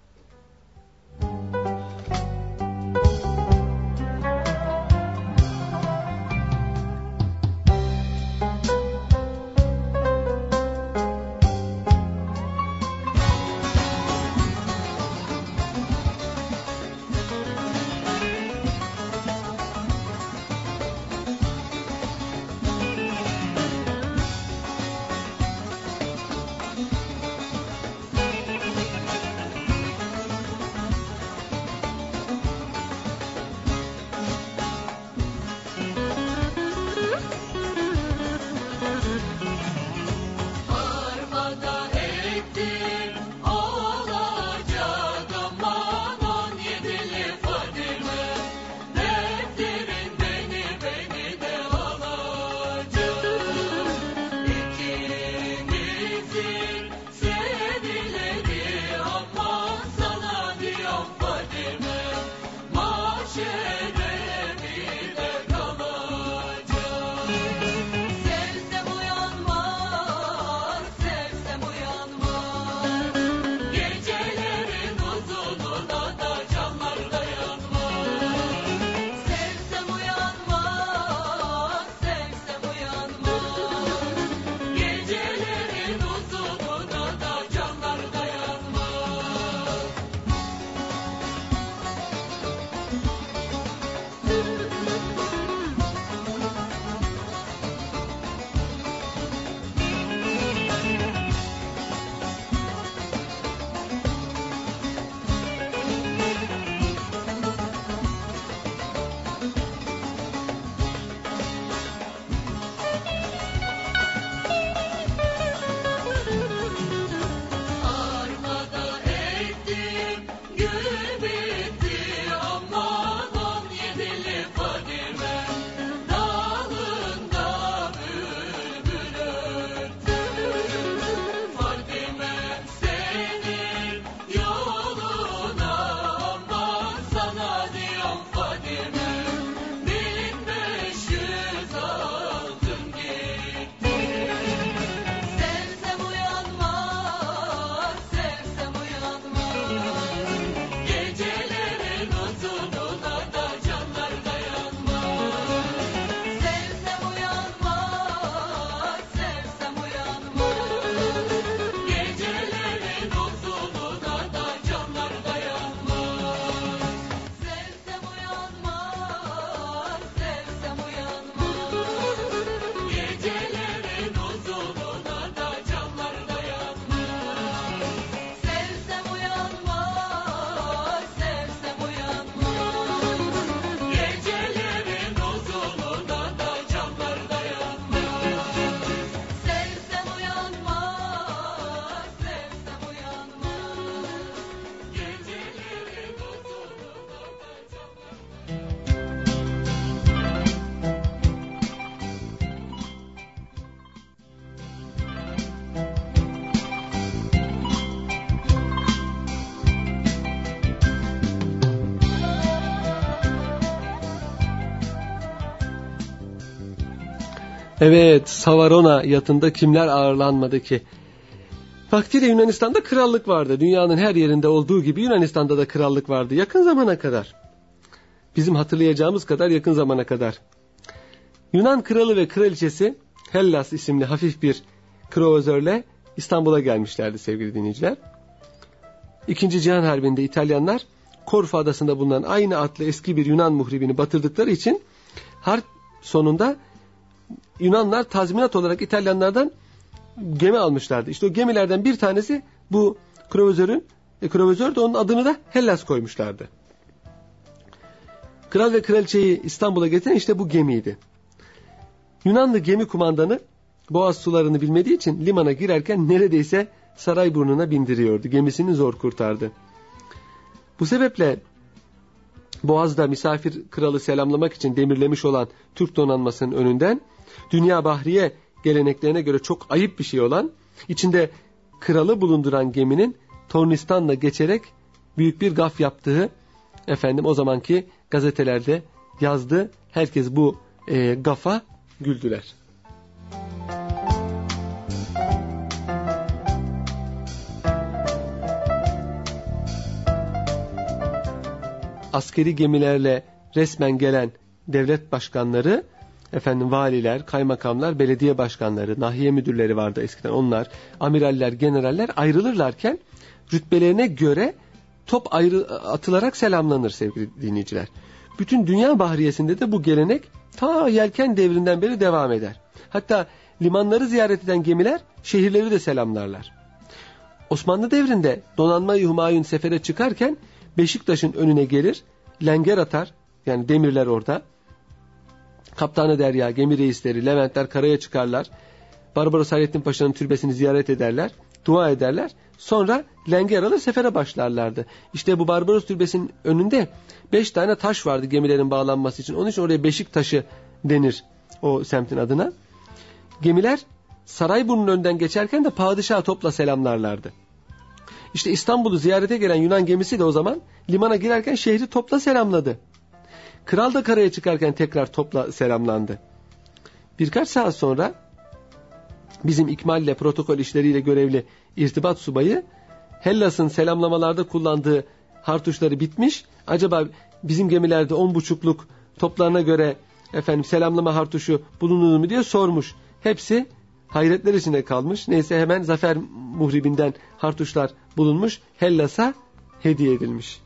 S2: Evet, Savarona yatında kimler ağırlanmadı ki? Vaktiyle Yunanistan'da krallık vardı. Dünyanın her yerinde olduğu gibi Yunanistan'da da krallık vardı. Yakın zamana kadar. Bizim hatırlayacağımız kadar yakın zamana kadar. Yunan kralı ve kraliçesi Hellas isimli hafif bir kruvazörle İstanbul'a gelmişlerdi sevgili dinleyiciler. İkinci Cihan Harbi'nde İtalyanlar Korfu adasında bulunan aynı adlı eski bir Yunan muhribini batırdıkları için harp sonunda Yunanlar tazminat olarak İtalyanlardan gemi almışlardı. İşte o gemilerden bir tanesi bu kruvazörün, e, kruvazör de onun adını da Hellas koymuşlardı. Kral ve kraliçeyi İstanbul'a getiren işte bu gemiydi. Yunanlı gemi kumandanı Boğaz sularını bilmediği için limana girerken neredeyse Sarayburnu'na bindiriyordu. Gemisini zor kurtardı. Bu sebeple Boğaz'da misafir kralı selamlamak için demirlemiş olan Türk donanmasının önünden Dünya Bahriye geleneklerine göre çok ayıp bir şey olan, içinde kralı bulunduran geminin Tornistan'la geçerek büyük bir gaf yaptığı efendim o zamanki gazetelerde yazdı. Herkes bu e, gafa güldüler. Askeri gemilerle resmen gelen devlet başkanları, efendim valiler, kaymakamlar, belediye başkanları, nahiye müdürleri vardı eskiden, onlar, amiraller, generaller ayrılırlarken rütbelerine göre top ayrı atılarak selamlanır sevgili dinleyiciler. Bütün dünya bahriyesinde de bu gelenek ta yelken devrinden beri devam eder. Hatta limanları ziyaret eden gemiler şehirleri de selamlarlar. Osmanlı devrinde donanma-i Humayun sefere çıkarken Beşiktaş'ın önüne gelir, lenger atar, yani demirler orada. Kaptanı Derya, gemi reisleri, Leventler karaya çıkarlar. Barbaros Hayrettin Paşa'nın türbesini ziyaret ederler, dua ederler. Sonra lenger alır sefere başlarlardı. İşte bu Barbaros türbesinin önünde beş tane taş vardı gemilerin bağlanması için. Onun için oraya Beşiktaşı denir o semtin adına. Gemiler Sarayburnu'nun önünden geçerken de padişahı topla selamlarlardı. İşte İstanbul'u ziyarete gelen Yunan gemisi de o zaman limana girerken şehri topla selamladı. Kral da karaya çıkarken tekrar topla selamlandı. Birkaç saat sonra bizim ikmalle protokol işleriyle görevli irtibat subayı Hellas'ın selamlamalarda kullandığı hartuşları bitmiş. Acaba bizim gemilerde on buçukluk toplarına göre efendim selamlama hartuşu bulunur mu diye sormuş. Hepsi hayretler içinde kalmış. Neyse hemen zafer muhribinden hartuşlar bulunmuş. Hellas'a hediye edilmiş.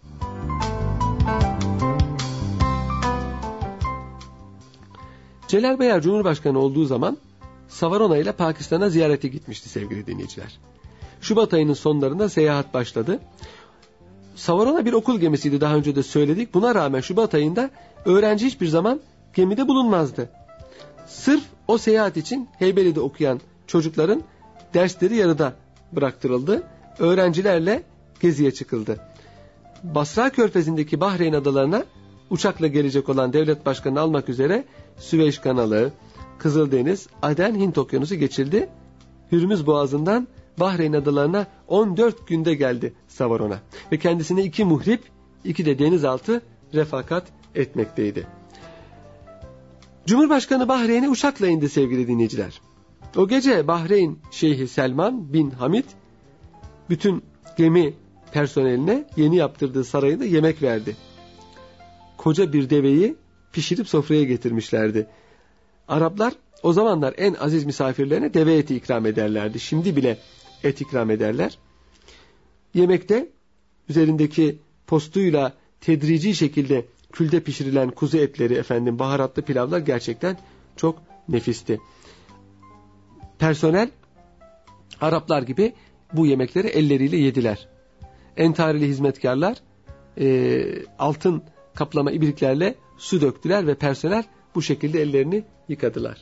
S2: Celal Bayar Cumhurbaşkanı olduğu zaman Savarona ile Pakistan'a ziyarete gitmişti sevgili dinleyiciler. Şubat ayının sonlarında seyahat başladı. Savarona bir okul gemisiydi, daha önce de söyledik. Buna rağmen Şubat ayında öğrenci hiçbir zaman gemide bulunmazdı. Sırf o seyahat için Heybeli'de okuyan çocukların dersleri yarıda bıraktırıldı. Öğrencilerle geziye çıkıldı. Basra Körfezi'ndeki Bahreyn adalarına uçakla gelecek olan devlet başkanını almak üzere Süveyş Kanalı, Kızıldeniz, Aden, Hint Okyanusu geçildi. Hürmüz Boğazı'ndan Bahreyn adalarına on dört günde geldi Savarona. Ve kendisine iki muhrip, iki de denizaltı refakat etmekteydi. Cumhurbaşkanı Bahreyn'e uçakla indi sevgili dinleyiciler. O gece Bahreyn Şeyhi Selman bin Hamid bütün gemi personeline yeni yaptırdığı sarayında yemek verdi. Koca bir deveyi pişirip sofraya getirmişlerdi. Araplar o zamanlar en aziz misafirlerine deve eti ikram ederlerdi. Şimdi bile et ikram ederler. Yemekte üzerindeki postuyla tedrici şekilde külde pişirilen kuzu etleri, efendim baharatlı pilavlar gerçekten çok nefisti. Personel Araplar gibi bu yemekleri elleriyle yediler. Entarili hizmetkarlar e, altın kaplama ibriklerle su döktüler ve personel bu şekilde ellerini yıkadılar.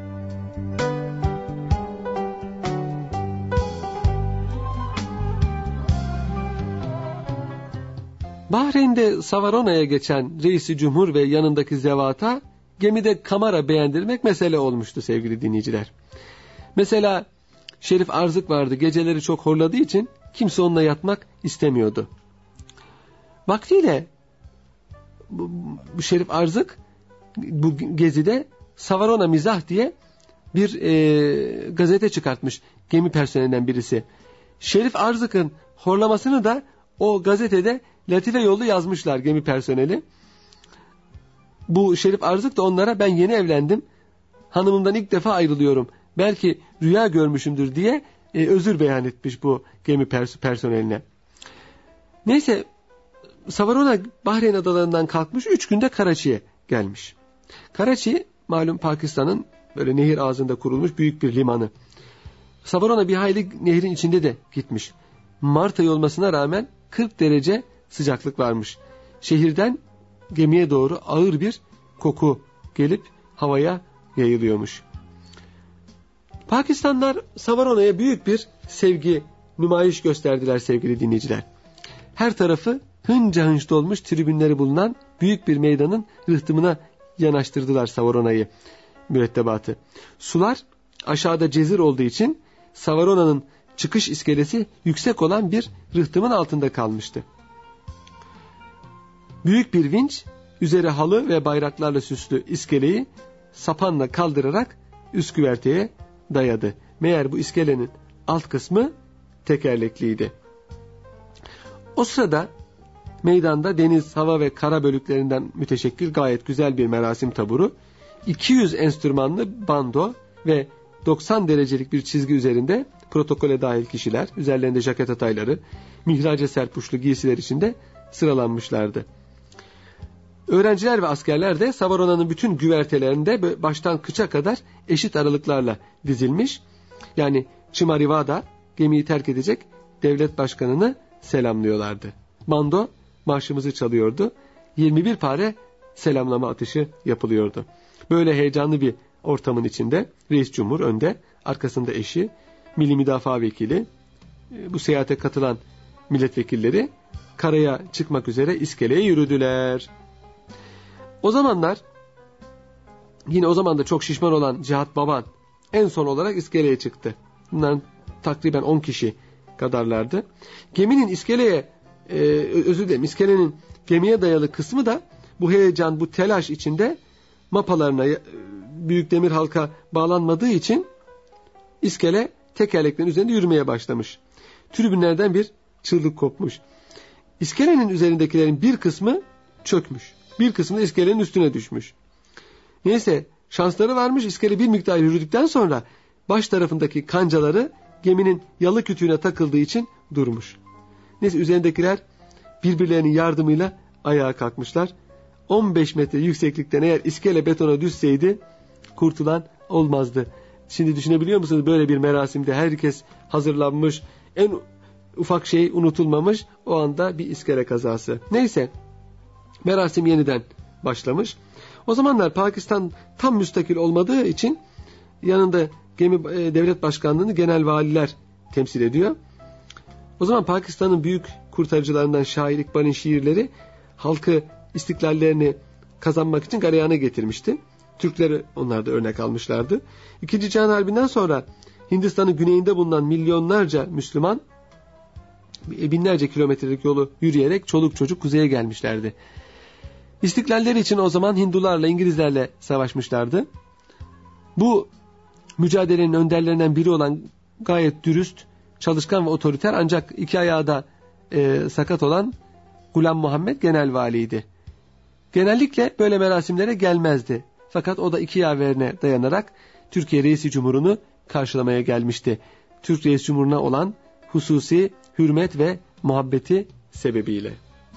S2: Bahreyn'de Savarona'ya geçen reisi cumhur ve yanındaki zevata gemide kamera beğendirmek mesele olmuştu sevgili dinleyiciler. Mesela Şerif Arzık vardı, geceleri çok horladığı için kimse onunla yatmak istemiyordu. Vaktiyle bu, bu Şerif Arzık bu gezide Savarona Mizah diye bir e, gazete çıkartmış gemi personelinden birisi. Şerif Arzık'ın horlamasını da o gazetede latife yollu yazmışlar gemi personeli. Bu Şerif Arzık da onlara ben yeni evlendim, hanımımdan ilk defa ayrılıyorum, belki rüya görmüşümdür diye e, özür beyan etmiş bu gemi pers- personeline. Neyse Savarona Bahreyn adalarından kalkmış, üç günde Karaçi'ye gelmiş. Karaçi malum Pakistan'ın böyle nehir ağzında kurulmuş büyük bir limanı. Savarona bir hayli nehrin içinde de gitmiş. Mart ayı olmasına rağmen kırk derece sıcaklık varmış. Şehirden gemiye doğru ağır bir koku gelip havaya yayılıyormuş. Pakistanlılar Savarona'ya büyük bir sevgi nümayiş gösterdiler sevgili dinleyiciler. Her tarafı hınca hınç dolmuş tribünleri bulunan büyük bir meydanın rıhtımına yanaştırdılar Savarona'yı, mürettebatı. Sular aşağıda cezir olduğu için Savarona'nın çıkış iskelesi yüksek olan bir rıhtımın altında kalmıştı. Büyük bir vinç üzeri halı ve bayraklarla süslü iskeleyi sapanla kaldırarak üst güverteye dayadı. Meğer bu iskelenin alt kısmı tekerlekliydi. O sırada meydanda deniz, hava ve kara bölüklerinden müteşekkil gayet güzel bir merasim taburu, iki yüz enstrümanlı bando ve doksan derecelik bir çizgi üzerinde protokole dahil kişiler, üzerlerinde jaket atayları, mihraca serpuşlu giysiler içinde sıralanmışlardı. Öğrenciler ve askerler de Savarona'nın bütün güvertelerinde baştan kıça kadar eşit aralıklarla dizilmiş. Yani Çimarivada gemiyi terk edecek devlet başkanını selamlıyorlardı. Bando marşımızı çalıyordu. yirmi bir pare selamlama atışı yapılıyordu. Böyle heyecanlı bir ortamın içinde Reis Cumhur önde, arkasında eşi, Milli Müdafaa Vekili, bu seyahate katılan milletvekilleri karaya çıkmak üzere iskeleye yürüdüler. O zamanlar yine o zaman da çok şişman olan Cihat Baban en son olarak iskeleye çıktı. Bunların takriben on kişi kadarlardı. Geminin iskeleye e, özür dilerim iskelenin gemiye dayalı kısmı da bu heyecan, bu telaş içinde mapalarına büyük demir halka bağlanmadığı için iskele tekerleklerin üzerinde yürümeye başlamış. Tribünlerden bir çığlık kopmuş. İskelenin üzerindekilerin bir kısmı çökmüş. Bir kısmı da iskelenin üstüne düşmüş. Neyse şansları varmış, iskele bir miktar yürüdükten sonra baş tarafındaki kancaları geminin yalı kütüğüne takıldığı için durmuş. Neyse üzerindekiler birbirlerinin yardımıyla ayağa kalkmışlar. on beş metre yükseklikten eğer iskele betona düşseydi kurtulan olmazdı. Şimdi düşünebiliyor musunuz, böyle bir merasimde herkes hazırlanmış, en ufak şey unutulmamış, o anda bir iskele kazası. Neyse merasim yeniden başlamış. O zamanlar Pakistan tam müstakil olmadığı için yanında gemi e, devlet başkanlığını genel valiler temsil ediyor. O zaman Pakistan'ın büyük kurtarıcılarından Şair İkbal'in şiirleri halkı istiklallerini kazanmak için galeyana getirmişti. Türkleri onlar da örnek almışlardı. İkinci Cihan Harbi'nden sonra Hindistan'ın güneyinde bulunan milyonlarca Müslüman binlerce kilometrelik yolu yürüyerek çoluk çocuk kuzeye gelmişlerdi. İstiklalleri için o zaman Hindularla, İngilizlerle savaşmışlardı. Bu mücadelenin önderlerinden biri olan gayet dürüst, çalışkan ve otoriter ancak iki ayağı da e, sakat olan Gulam Muhammed genel valiydi. Genellikle böyle merasimlere gelmezdi. Fakat o da iki yaverine dayanarak Türkiye Reisi Cumhur'unu karşılamaya gelmişti. Türk Reis Cumhur'una olan hususi hürmet ve muhabbeti sebebiyle.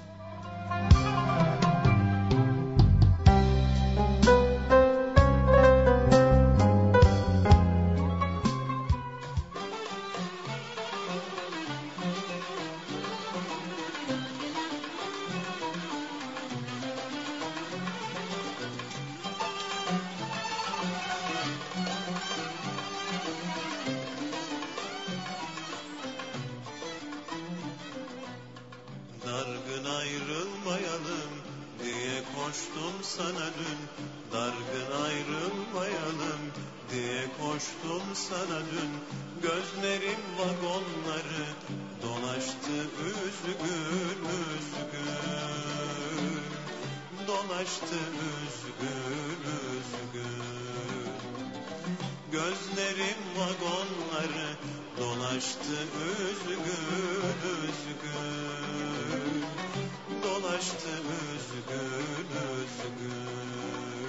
S1: Dargın ayrılmayalım diye koştum sana dün. Dargın ayrılmayalım diye koştum sana dün. Gözlerim vagonları dolaştı üzgün üzgün. Dolaştı üzgün üzgün. Gözlerim vagonları dolaştı üzgün üzgün. Dolaştı üzgün üzgün.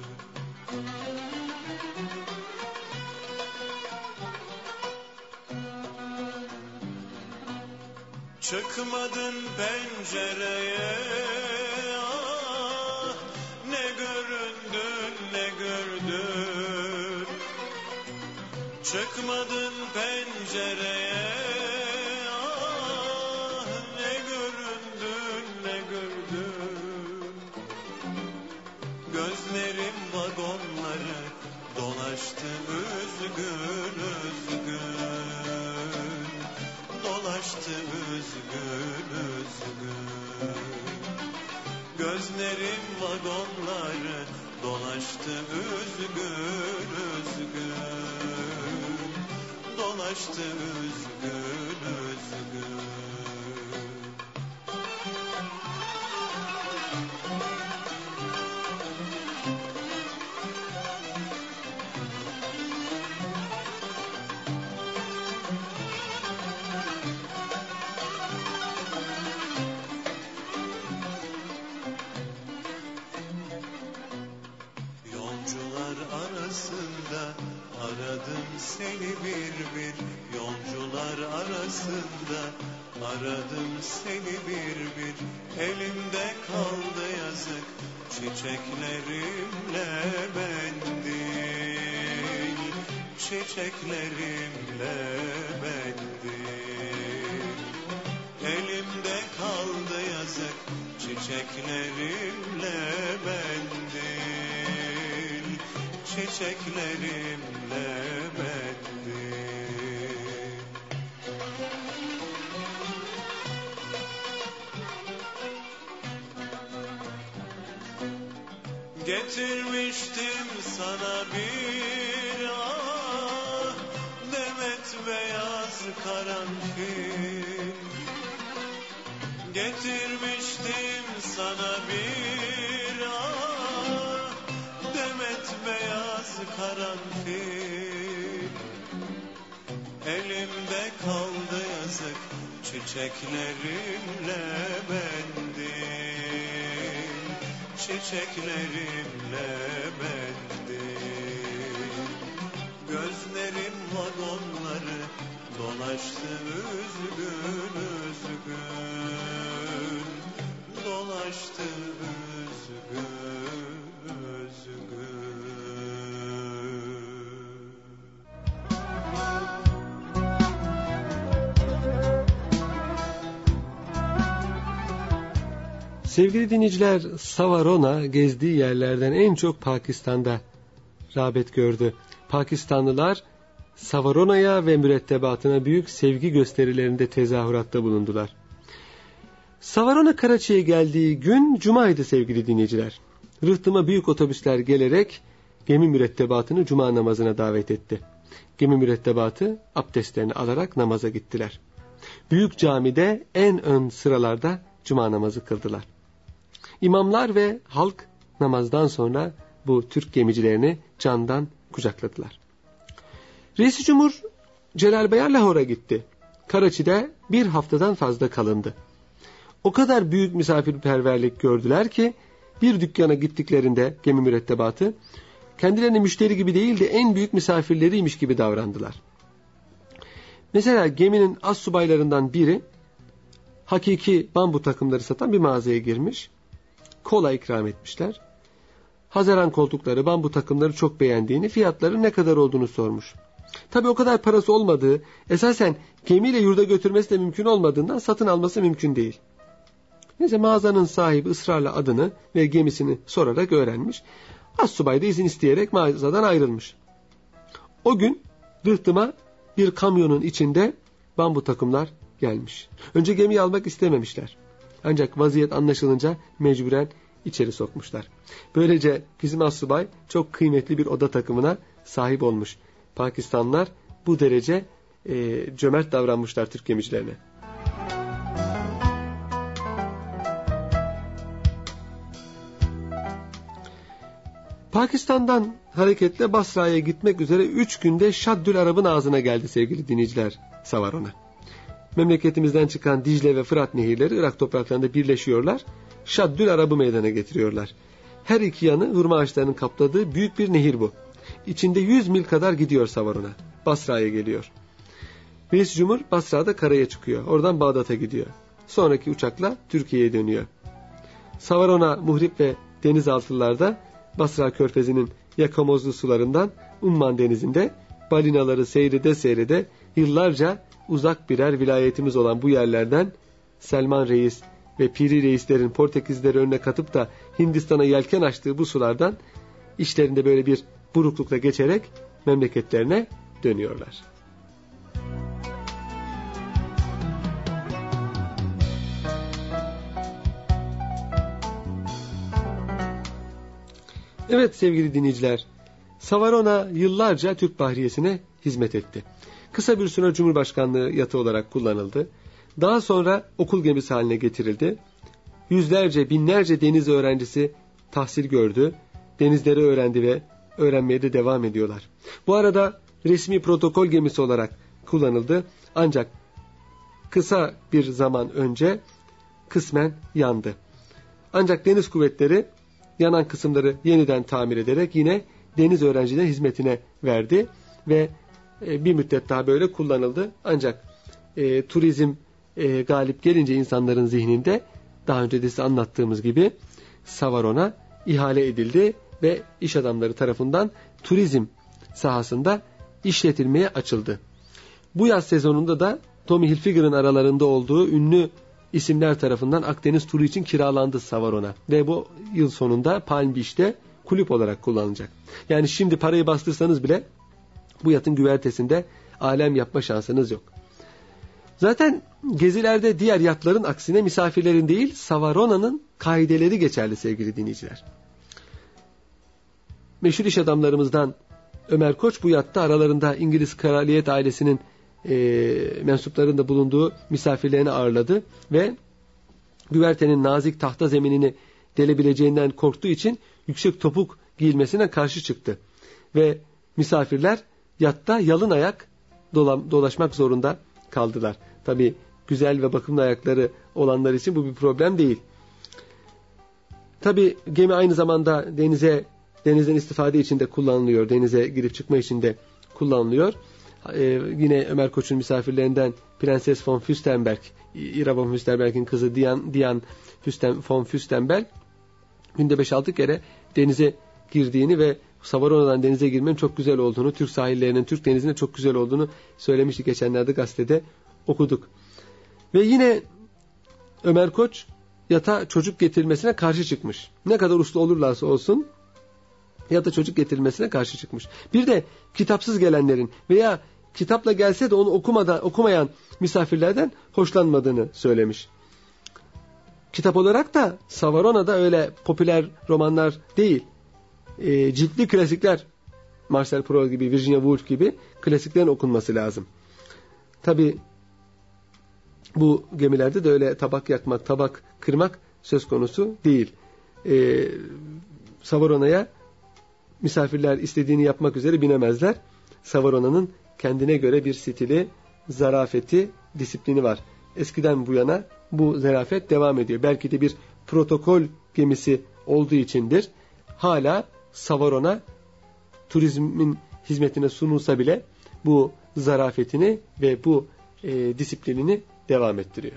S1: Çıkmadın pencereye, ah, ne göründün ne gördün. Çıkmadın pencereye, ah, ne göründün ne gördün. dolaştı üzgün üzgün. Gözlerim vagonları dolaştı üzgün üzgün. Dolaştı üzgün üzgün. Aradım seni bir bir, yolcular arasında. Aradım seni bir bir, elimde kaldı yazık çiçeklerimle mendil. Çiçeklerimle mendil. Elimde kaldı yazık çiçeklerimle mendil. Çiçeklerimle mendil. Getirmiştim sana bir ah, demet beyaz karanfil. Getirmiştim sana bir ah, demet beyaz karanfil. Elimde kaldı yazık çiçeklerimle mendil. Çiçeklerimle mendil. Gözlerim vagonları dolaştı üzgün üzgün. Dolaştı üzgün üzgün.
S2: Sevgili dinleyiciler, Savarona gezdiği yerlerden en çok Pakistan'da rağbet gördü. Pakistanlılar Savarona'ya ve mürettebatına büyük sevgi gösterilerinde tezahüratta bulundular. Savarona Karaçi'ye geldiği gün Cuma'ydı sevgili dinleyiciler. Rıhtıma büyük otobüsler gelerek gemi mürettebatını Cuma namazına davet etti. Gemi mürettebatı abdestlerini alarak namaza gittiler. Büyük camide en ön sıralarda Cuma namazı kıldılar. İmamlar ve halk namazdan sonra bu Türk gemicilerini candan kucakladılar. Reis-i Cumhur Celal Bayar Lahor'a gitti. Karaçi'de bir haftadan fazla kalındı. O kadar büyük misafirperverlik gördüler ki bir dükkana gittiklerinde gemi mürettebatı kendilerini müşteri gibi değil de en büyük misafirleriymiş gibi davrandılar. Mesela geminin as subaylarından biri hakiki bambu takımları satan bir mağazaya girmiş. Kola ikram etmişler. Hazeran koltukları, bambu takımları çok beğendiğini, fiyatların ne kadar olduğunu sormuş. Tabii o kadar parası olmadığı, esasen gemiyle yurda götürmesi de mümkün olmadığından satın alması mümkün değil. Neyse mağazanın sahibi ısrarla adını ve gemisini sorarak öğrenmiş. Assubay da izin isteyerek mağazadan ayrılmış. O gün rıhtıma bir kamyonun içinde bambu takımlar gelmiş. Önce gemiyi almak istememişler. Ancak vaziyet anlaşılınca mecburen içeri sokmuşlar. Böylece bizim assubay çok kıymetli bir oda takımına sahip olmuş. Pakistanlılar bu derece e, cömert davranmışlar Türk gemicilerine. Pakistan'dan hareketle Basra'ya gitmek üzere üç günde Şaddül Arab'ın ağzına geldi sevgili dinleyiciler Savarona. Memleketimizden çıkan Dicle ve Fırat nehirleri Irak topraklarında birleşiyorlar. Şaddül Arab'ı meydana getiriyorlar. Her iki yanı hurma ağaçlarının kapladığı büyük bir nehir bu. İçinde yüz mil kadar gidiyor Savarona. Basra'ya geliyor. Reis Cumhur Basra'da karaya çıkıyor. Oradan Bağdat'a gidiyor. Sonraki uçakla Türkiye'ye dönüyor. Savarona, Muhrip ve denizaltılarda Basra Körfezi'nin yakamozlu sularından Umman Denizi'nde balinaları seyrede seyrede yıllarca uzak birer vilayetimiz olan bu yerlerden Selman Reis ve Piri Reislerin Portekizleri önüne katıp da Hindistan'a yelken açtığı bu sulardan işlerinde böyle bir buruklukla geçerek memleketlerine dönüyorlar. Evet sevgili dinleyiciler, Savarona yıllarca Türk Bahriyesi'ne hizmet etti. Kısa bir süre Cumhurbaşkanlığı yatı olarak kullanıldı. Daha sonra okul gemisi haline getirildi. Yüzlerce, binlerce deniz öğrencisi tahsil gördü. Denizleri öğrendi ve öğrenmeye de devam ediyorlar. Bu arada resmi protokol gemisi olarak kullanıldı. Ancak kısa bir zaman önce kısmen yandı. Ancak deniz kuvvetleri yanan kısımları yeniden tamir ederek yine deniz öğrencilerinin hizmetine verdi ve bir müddet daha böyle kullanıldı. Ancak e, turizm e, galip gelince insanların zihninde daha önce de size anlattığımız gibi Savarona ihale edildi ve iş adamları tarafından turizm sahasında işletilmeye açıldı. Bu yaz sezonunda da Tommy Hilfiger'ın aralarında olduğu ünlü isimler tarafından Akdeniz turu için kiralandı Savarona ve bu yıl sonunda Palm Beach'te kulüp olarak kullanılacak. Yani şimdi parayı bastırsanız bile bu yatın güvertesinde alem yapma şansınız yok. Zaten gezilerde diğer yatların aksine misafirlerin değil Savarona'nın kaideleri geçerli sevgili dinleyiciler. Meşhur iş adamlarımızdan Ömer Koç bu yatta aralarında İngiliz kraliyet ailesinin e, mensuplarının da bulunduğu misafirlerini ağırladı ve güvertenin nazik tahta zeminini delebileceğinden korktuğu için yüksek topuk giyilmesine karşı çıktı. Ve misafirler yatta yalın ayak dola, dolaşmak zorunda kaldılar. Tabii güzel ve bakımlı ayakları olanlar için bu bir problem değil. Tabii gemi aynı zamanda denize denizden istifade için de kullanılıyor. Denize girip çıkma için de kullanılıyor. Ee, yine Ömer Koç'un misafirlerinden Prenses von Fürstenberg, Ira von Fürstenberg'in kızı Dian, Dian Fürsten, von Fürstenberg günde beş altı kere denize girdiğini ve Savarona'dan denize girmenin çok güzel olduğunu, Türk sahillerinin, Türk denizinin çok güzel olduğunu söylemişti geçenlerde gazetede okuduk. Ve yine Ömer Koç yata çocuk getirilmesine karşı çıkmış. Ne kadar uslu olurlarsa olsun yata çocuk getirilmesine karşı çıkmış. Bir de kitapsız gelenlerin veya kitapla gelse de onu okumadan, okumayan misafirlerden hoşlanmadığını söylemiş. Kitap olarak da Savarona'da öyle popüler romanlar değil, e, ciltli klasikler, Marcel Proust gibi, Virginia Woolf gibi klasiklerin okunması lazım. Tabi bu gemilerde de öyle tabak yakmak, tabak kırmak söz konusu değil. E, Savarona'ya misafirler istediğini yapmak üzere binemezler. Savarona'nın kendine göre bir stili, zarafeti, disiplini var. Eskiden bu yana bu zarafet devam ediyor. Belki de bir protokol gemisi olduğu içindir. Hala Savarona turizmin hizmetine sunulsa bile bu zarafetini ve bu e, disiplinini devam ettiriyor.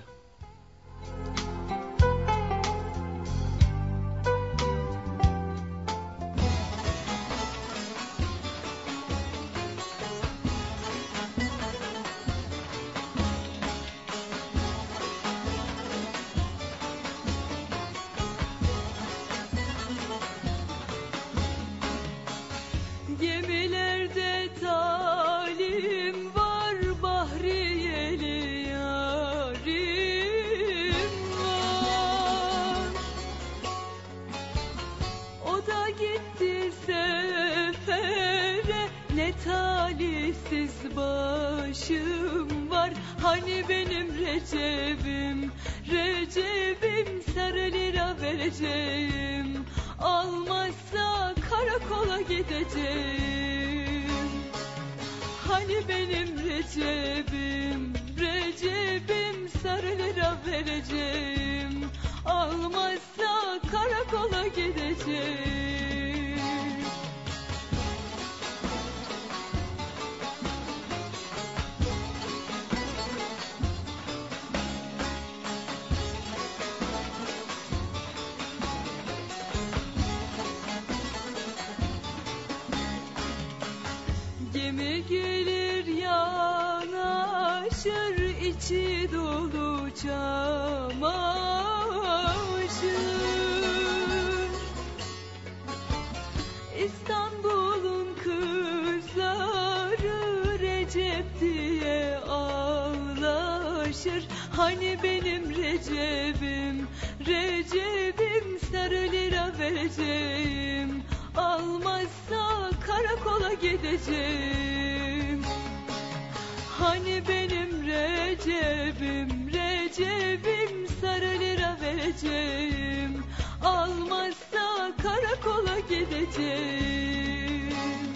S3: Başım var hani benim Recep'im, Recep'im sarı lira vereceğim, almazsa karakola gideceğim. Hani benim Recep'im, Recep'im sarı lira vereceğim, almazsa karakola gideceğim. Gemi gelir yanaşır, içi dolu çamaşır. İstanbul'un kızları Recep diye ağlaşır. Hani benim Recep'im, Recep'im sarı lira vereceğim, almazsa karakola gideceğim. Hani benim Recep'im, Recep'im sarı lira vereceğim. Almazsa karakola gideceğim.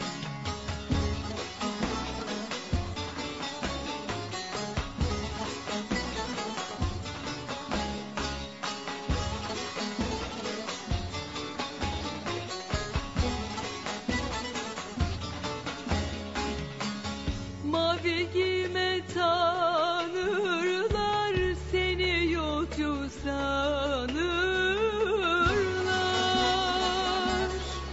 S3: Mavi giyme tanırlar, seni yolcu sanırlar.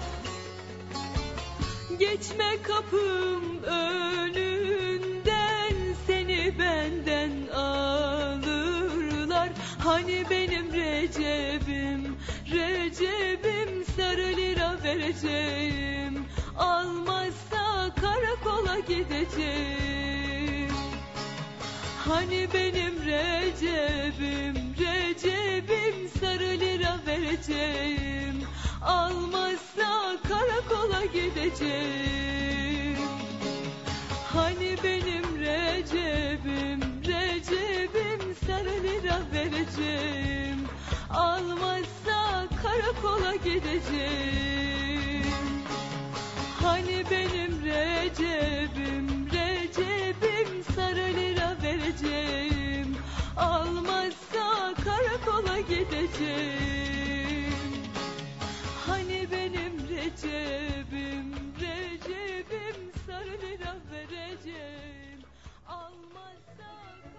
S3: Geçme kapım önünden, seni benden alırlar. Hani benim Recep'im, Recep'im sarı lira vereceğim. Almazsa karakola gideceğim. Hani benim Recep'im, Recep'im sarı lira vereceğim. Almazsa karakola gideceğim. Hani benim Recep'im, Recep'im sarı lira vereceğim. Almazsa karakola gideceğim. Hani benim Recep'im, Recep'im sarı lira vereceğim. Almazsa karakola gideceğim. Hani benim Recep'im, Recep'im sarı lira vereceğim. Almazsa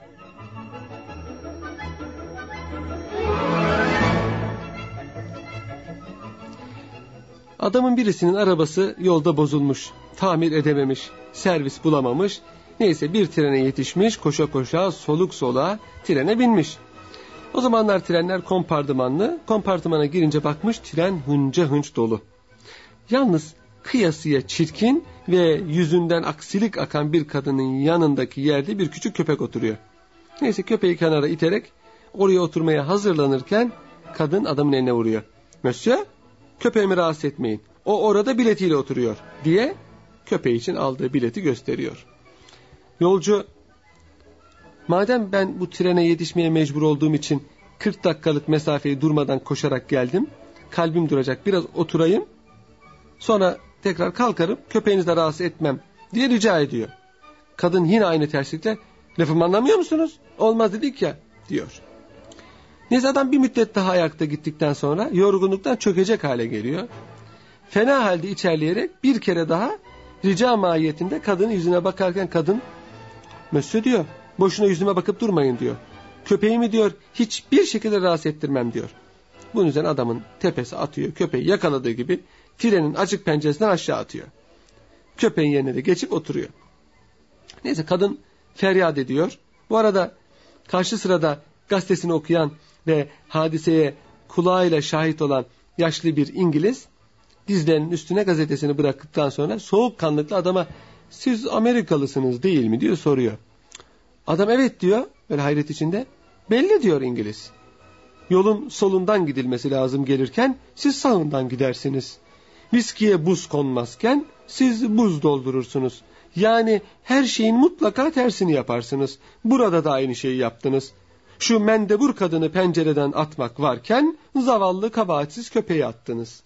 S2: Adamın birisinin arabası yolda bozulmuş, tamir edememiş, servis bulamamış. Neyse bir trene yetişmiş, koşa koşa soluk soluğa trene binmiş. O zamanlar trenler kompartımanlı, kompartımana girince bakmış tren hınca hınç dolu. Yalnız kıyasıya çirkin ve yüzünden aksilik akan bir kadının yanındaki yerde bir küçük köpek oturuyor. Neyse köpeği kenara iterek oraya oturmaya hazırlanırken kadın adamın eline vuruyor. "Monsieur, köpeğimi rahatsız etmeyin. O orada biletiyle oturuyor," diye köpeği için aldığı bileti gösteriyor. Yolcu, "Madem ben bu trene yetişmeye mecbur olduğum için kırk dakikalık mesafeyi durmadan koşarak geldim, kalbim duracak, biraz oturayım, sonra tekrar kalkarım, köpeğinizi de rahatsız etmem," diye rica ediyor. Kadın yine aynı terslikle, "Lafımı anlamıyor musunuz? Olmaz dedik ya," diyor. Neyse adam bir müddet daha ayakta gittikten sonra yorgunluktan çökecek hale geliyor. Fena halde içerleyerek bir kere daha rica mahiyetinde kadının yüzüne bakarken kadın, "Monsieur," diyor, "boşuna yüzüme bakıp durmayın," diyor. "Köpeğimi," diyor, "hiçbir şekilde rahatsız ettirmem," diyor. Bunun üzerine adamın tepesi atıyor, köpeği yakaladığı gibi trenin açık penceresinden aşağı atıyor. Köpeğin yerine de geçip oturuyor. Neyse kadın feryat ediyor. Bu arada karşı sırada gazetesini okuyan ve hadiseye kulağıyla şahit olan yaşlı bir İngiliz dizlerinin üstüne gazetesini bıraktıktan sonra soğukkanlıkla adama, "Siz Amerikalısınız değil mi?" diyor, soruyor. Adam "Evet," diyor, böyle hayret içinde. "Belli," diyor İngiliz. "Yolun solundan gidilmesi lazım gelirken siz sağından gidersiniz. Viskiye buz konmazken siz buz doldurursunuz. Yani her şeyin mutlaka tersini yaparsınız. Burada da aynı şeyi yaptınız. Şu mendebur kadını pencereden atmak varken zavallı kabahatsiz köpeği attınız."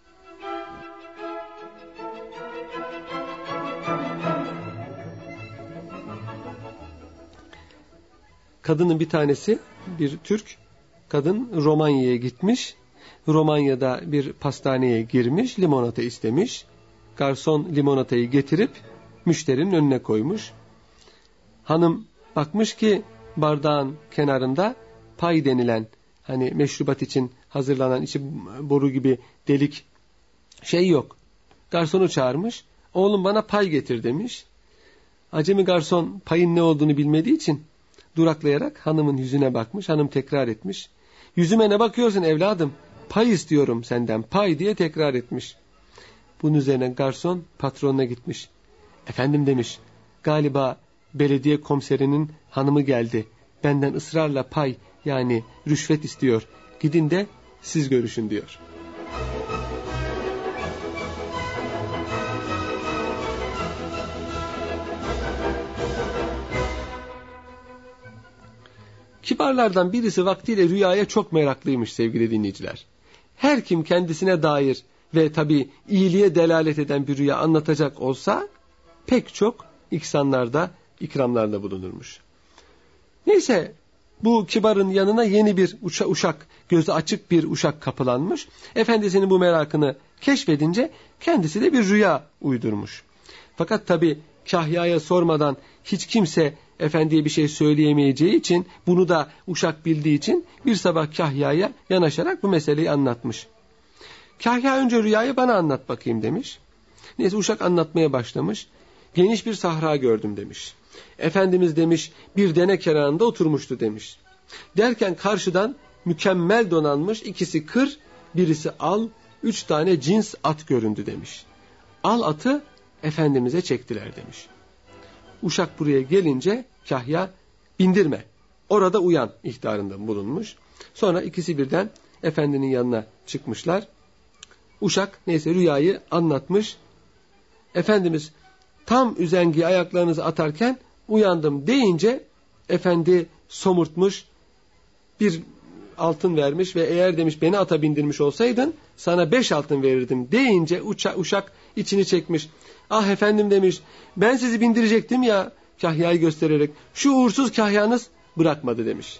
S2: Kadının bir tanesi, bir Türk kadın, Romanya'ya gitmiş. Romanya'da bir pastaneye girmiş, limonata istemiş. Garson limonatayı getirip müşterinin önüne koymuş. Hanım bakmış ki bardağın kenarında pay denilen, hani meşrubat için hazırlanan içi boru gibi delik şey yok. Garsonu çağırmış. "Oğlum bana pay getir," demiş. Acemi garson payın ne olduğunu bilmediği için duraklayarak hanımın yüzüne bakmış. Hanım tekrar etmiş. "Yüzüme ne bakıyorsun evladım? Pay istiyorum senden, pay," diye tekrar etmiş. Bunun üzerine garson patronuna gitmiş. "Efendim," demiş, "galiba belediye komiserinin hanımı geldi. Benden ısrarla pay, yani rüşvet istiyor. Gidin de siz görüşün," diyor. Kibarlardan birisi vaktiyle rüyaya çok meraklıymış sevgili dinleyiciler. Her kim kendisine dair ve tabii iyiliğe delalet eden bir rüya anlatacak olsa pek çok ihsanlarda, ikramlarda bulunurmuş. Neyse, bu kibarın yanına yeni bir uşa, uşak, gözü açık bir uşak kapılanmış. Efendisinin bu merakını keşfedince kendisi de bir rüya uydurmuş. Fakat tabii Kahya'ya sormadan hiç kimse efendiye bir şey söyleyemeyeceği için, bunu da uşak bildiği için bir sabah Kahya'ya yanaşarak bu meseleyi anlatmış. Kahya önce rüyayı bana anlat bakayım demiş. Neyse uşak anlatmaya başlamış. Geniş bir sahra gördüm demiş. Efendimiz demiş bir dene kenarında oturmuştu demiş. Derken karşıdan mükemmel donanmış ikisi kır, birisi al, üç tane cins at göründü demiş. Al atı Efendimiz'e çektiler demiş. Uşak buraya gelince Kahya bindirme, orada uyan ihtarında bulunmuş. Sonra ikisi birden Efendinin yanına çıkmışlar. Uşak neyse rüyayı anlatmış. Efendimiz tam üzengiye ayaklarınızı atarken uyandım deyince Efendi somurtmuş, bir altın vermiş ve eğer demiş beni ata bindirmiş olsaydın sana beş altın verirdim deyince uça, uşak içini çekmiş. Ah efendim demiş, ben sizi bindirecektim ya, Kahya'yı göstererek, şu uğursuz Kahya'nız bırakmadı demiş.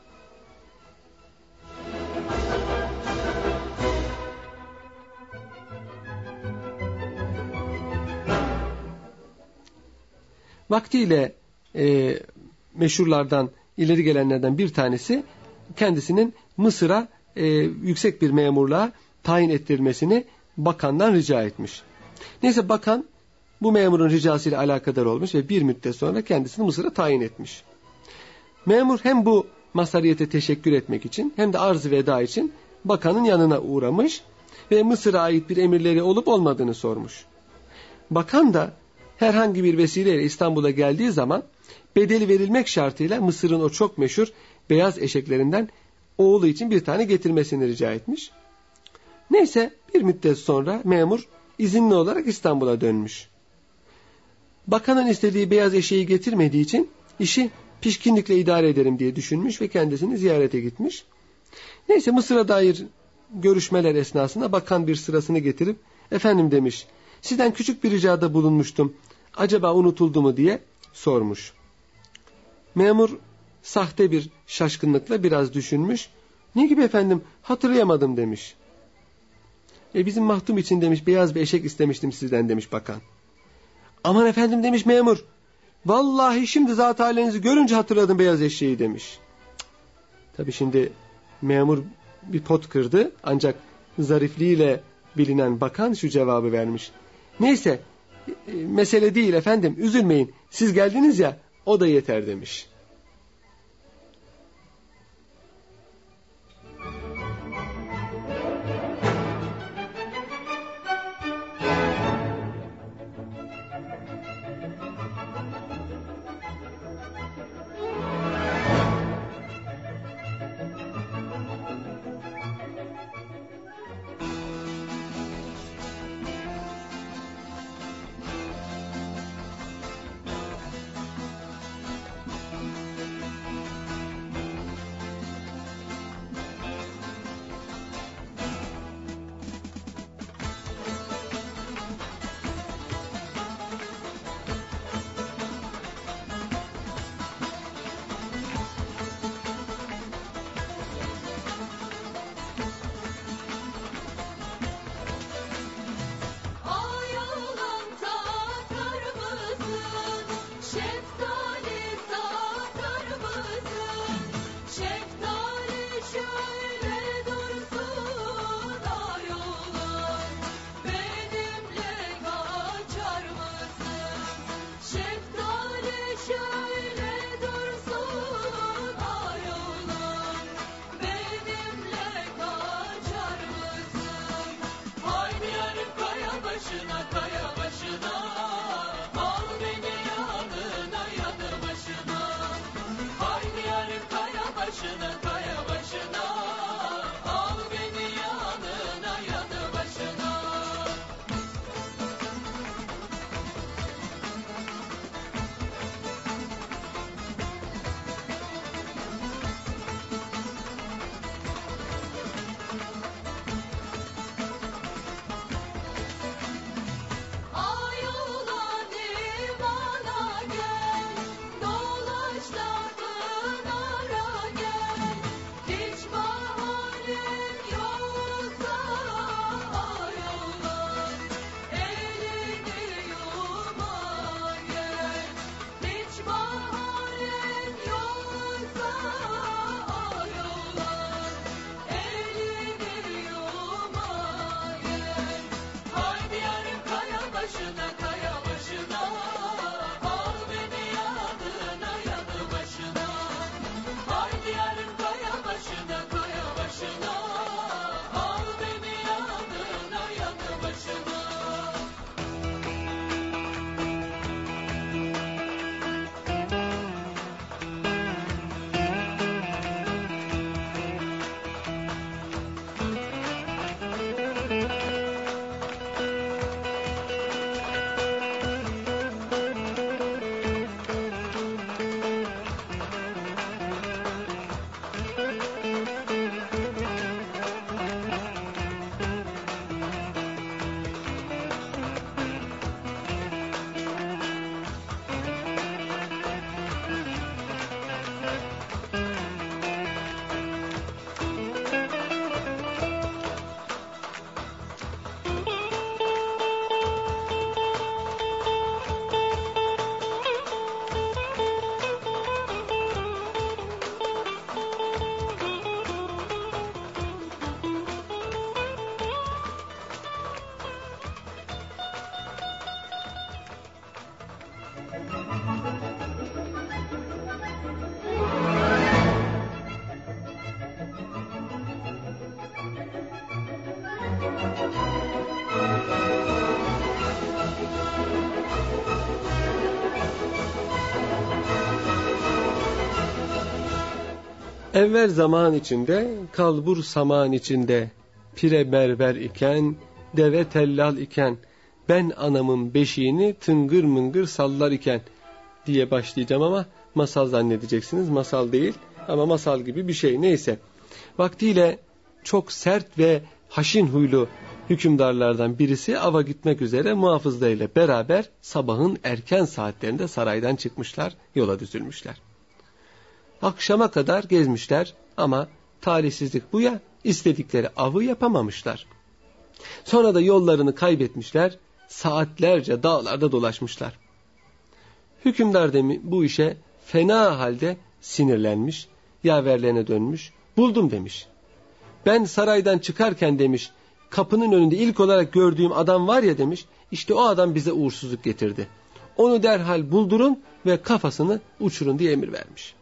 S2: Vaktiyle e, meşhurlardan, ileri gelenlerden bir tanesi kendisinin Mısır'a e, yüksek bir memurluğa tayin ettirilmesini bakandan rica etmiş. Neyse bakan bu memurun ricasıyla alakadar olmuş ve bir müddet sonra kendisini Mısır'a tayin etmiş. Memur hem bu mazhariyete teşekkür etmek için hem de arz-ı veda için bakanın yanına uğramış ve Mısır'a ait bir emirleri olup olmadığını sormuş. Bakan da herhangi bir vesileyle İstanbul'a geldiği zaman bedeli verilmek şartıyla Mısır'ın o çok meşhur beyaz eşeklerinden oğlu için bir tane getirmesini rica etmiş. Neyse bir müddet sonra memur izinli olarak İstanbul'a dönmüş. Bakanın istediği beyaz eşeği getirmediği için işi pişkinlikle idare ederim diye düşünmüş ve kendisini ziyarete gitmiş. Neyse Mısır'a dair görüşmeler esnasında bakan bir sırasını getirip efendim demiş, sizden küçük bir ricada bulunmuştum, acaba unutuldu mu diye sormuş. Memur sahte bir şaşkınlıkla biraz düşünmüş. Ne gibi efendim, hatırlayamadım demiş. E bizim mahdum için demiş beyaz bir eşek istemiştim sizden demiş bakan. Aman efendim demiş memur, vallahi şimdi zat halinizi görünce hatırladım beyaz eşeği demiş. Tabi şimdi memur bir pot kırdı, ancak zarifliğiyle bilinen bakan şu cevabı vermiş. Neyse e, mesele değil efendim, üzülmeyin, siz geldiniz ya, o da yeter demiş. Evvel zaman içinde, kalbur saman içinde, pire berber iken, deve tellal iken, ben anamın beşiğini tıngır mıngır sallar iken diye başlayacağım ama masal zannedeceksiniz. Masal değil ama masal gibi bir şey. Neyse. Vaktiyle çok sert ve haşin huylu hükümdarlardan birisi ava gitmek üzere muhafızlarıyla beraber sabahın erken saatlerinde saraydan çıkmışlar, yola düzülmüşler. Akşama kadar gezmişler ama talihsizlik bu ya, istedikleri avı yapamamışlar. Sonra da yollarını kaybetmişler, saatlerce dağlarda dolaşmışlar. Hükümdar demi bu işe fena halde sinirlenmiş, yaverlerine dönmüş, buldum demiş. Ben saraydan çıkarken demiş, kapının önünde ilk olarak gördüğüm adam var ya demiş, işte o adam bize uğursuzluk getirdi. Onu derhal buldurun ve kafasını uçurun diye emir vermiş.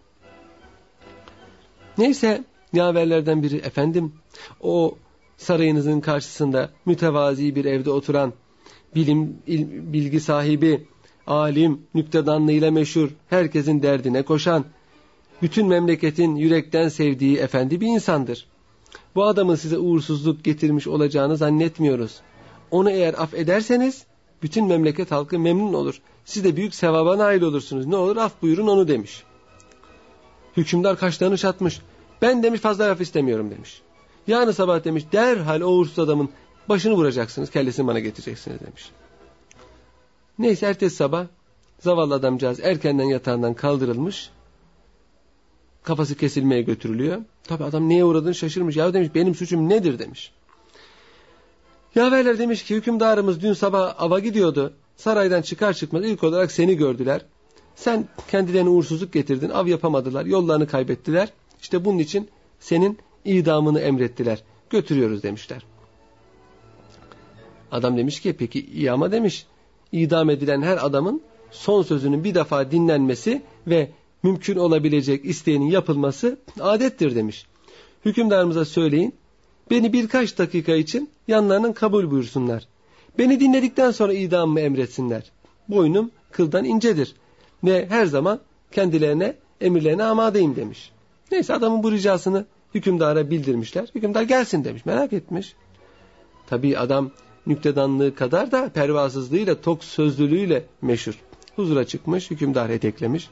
S2: Neyse yaverlerden biri, efendim o sarayınızın karşısında mütevazi bir evde oturan, bilim, il, bilgi sahibi, alim, nüktedanlığıyla meşhur, herkesin derdine koşan, bütün memleketin yürekten sevdiği efendi bir insandır. Bu adamın size uğursuzluk getirmiş olacağını zannetmiyoruz. Onu eğer affederseniz bütün memleket halkı memnun olur. Siz de büyük sevaba nail olursunuz. Ne olur af buyurun onu demiş. Hükümdar kaşlarını çatmış. Ben demiş fazla laf istemiyorum demiş. Yarın sabah demiş derhal o uğursuz adamın başını vuracaksınız, kellesini bana getireceksiniz demiş. Neyse ertesi sabah zavallı adamcağız erkenden yatağından kaldırılmış, kafası kesilmeye götürülüyor. Tabi adam neye uğradığını şaşırmış. Ya demiş benim suçum nedir demiş. Yaverler demiş ki hükümdarımız dün sabah ava gidiyordu. Saraydan çıkar çıkmaz ilk olarak seni gördüler. Sen kendilerine uğursuzluk getirdin. Av yapamadılar. Yollarını kaybettiler. İşte bunun için senin idamını emrettiler. Götürüyoruz demişler. Adam demiş ki peki iyi ama demiş. İdam edilen her adamın son sözünün bir defa dinlenmesi ve mümkün olabilecek isteğinin yapılması adettir demiş. Hükümdarımıza söyleyin. Beni birkaç dakika için yanlarının kabul buyursunlar. Beni dinledikten sonra idamımı emretsinler. Boynum kıldan incedir. Ve her zaman kendilerine, emirlerine amadeyim demiş. Neyse adamın bu ricasını hükümdara bildirmişler. Hükümdar gelsin demiş. Merak etmiş. Tabii adam nüktedanlığı kadar da pervasızlığıyla, tok sözlülüğüyle meşhur. Huzura çıkmış, hükümdar eteklemiş.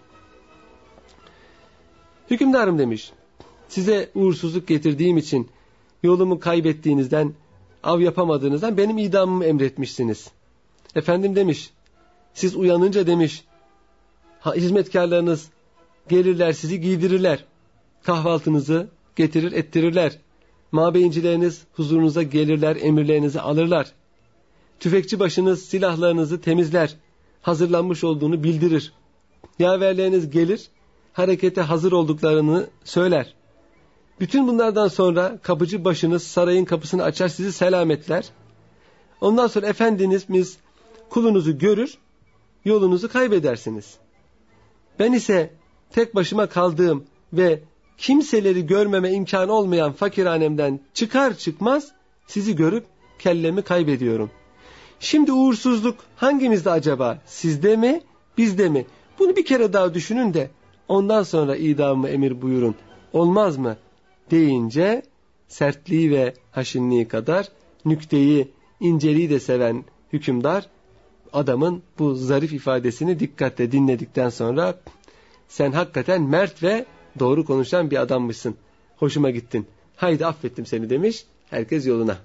S2: Hükümdarım demiş. Size uğursuzluk getirdiğim için yolumu kaybettiğinizden, av yapamadığınızdan benim idamımı emretmişsiniz. Efendim demiş. Siz uyanınca demiş. Hizmetkarlarınız gelirler sizi giydirirler. Kahvaltınızı getirir ettirirler. Mabeyincileriniz huzurunuza gelirler emirlerinizi alırlar. Tüfekçi başınız silahlarınızı temizler. Hazırlanmış olduğunu bildirir. Yaverleriniz gelir harekete hazır olduklarını söyler. Bütün bunlardan sonra kapıcı başınız sarayın kapısını açar sizi selametler. Ondan sonra efendimiz kulunuzu görür yolunuzu kaybedersiniz. Ben ise tek başıma kaldığım ve kimseleri görmeme imkanı olmayan fakirhanemden çıkar çıkmaz sizi görüp kellemi kaybediyorum. Şimdi uğursuzluk hangimizde acaba? Sizde mi, bizde mi? Bunu bir kere daha düşünün de ondan sonra idamımı emir buyurun. Olmaz mı? Deyince sertliği ve haşinliği kadar nükteyi, inceliği de seven hükümdar adamın bu zarif ifadesini dikkatle dinledikten sonra sen hakikaten mert ve doğru konuşan bir adammışsın. Hoşuma gittin. Haydi affettim seni demiş. Herkes yoluna.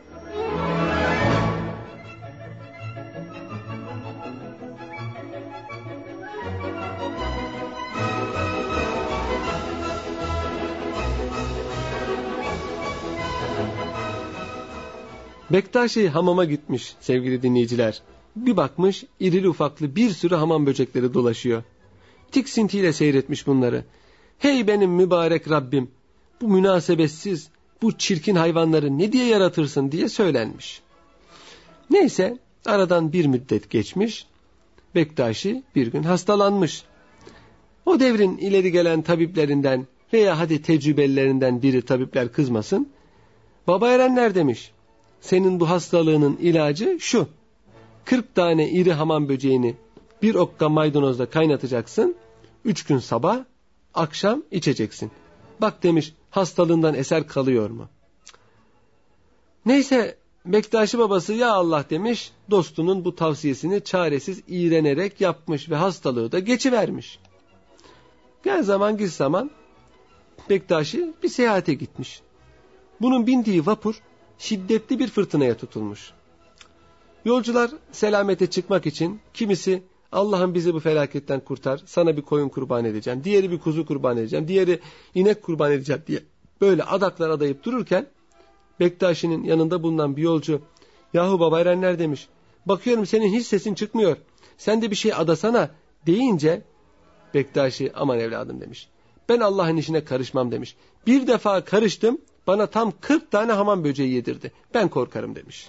S2: Bektaşi hamama gitmiş sevgili dinleyiciler. Bir bakmış irili ufaklı bir sürü hamam böcekleri dolaşıyor. Tiksintiyle seyretmiş bunları. Hey benim mübarek Rabbim, bu münasebetsiz, bu çirkin hayvanları ne diye yaratırsın diye söylenmiş. Neyse aradan bir müddet geçmiş. Bektaşi bir gün hastalanmış. O devrin ileri gelen tabiplerinden veya hadi tecrübelilerinden biri tabipler kızmasın. Baba erenler demiş. Senin bu hastalığının ilacı şu. kırk tane iri hamam böceğini bir okka maydanozda kaynatacaksın. Üç gün sabah, akşam içeceksin. Bak demiş, hastalığından eser kalıyor mu? Neyse Bektaşi babası ya Allah demiş, dostunun bu tavsiyesini çaresiz iğrenerek yapmış ve hastalığı da geçivermiş. Gel zaman git zaman Bektaşi bir seyahate gitmiş. Bunun bindiği vapur şiddetli bir fırtınaya tutulmuş. Yolcular selamete çıkmak için kimisi Allah'ım bizi bu felaketten kurtar, sana bir koyun kurban edeceğim, diğeri bir kuzu kurban edeceğim, diğeri inek kurban edeceğim diye böyle adaklar adayıp dururken Bektaşi'nin yanında bulunan bir yolcu, yahu Baba Erenler demiş, bakıyorum senin hiç sesin çıkmıyor, sen de bir şey adasana deyince Bektaşi aman evladım demiş, ben Allah'ın işine karışmam demiş, bir defa karıştım bana tam kırk tane hamam böceği yedirdi, ben korkarım demiş.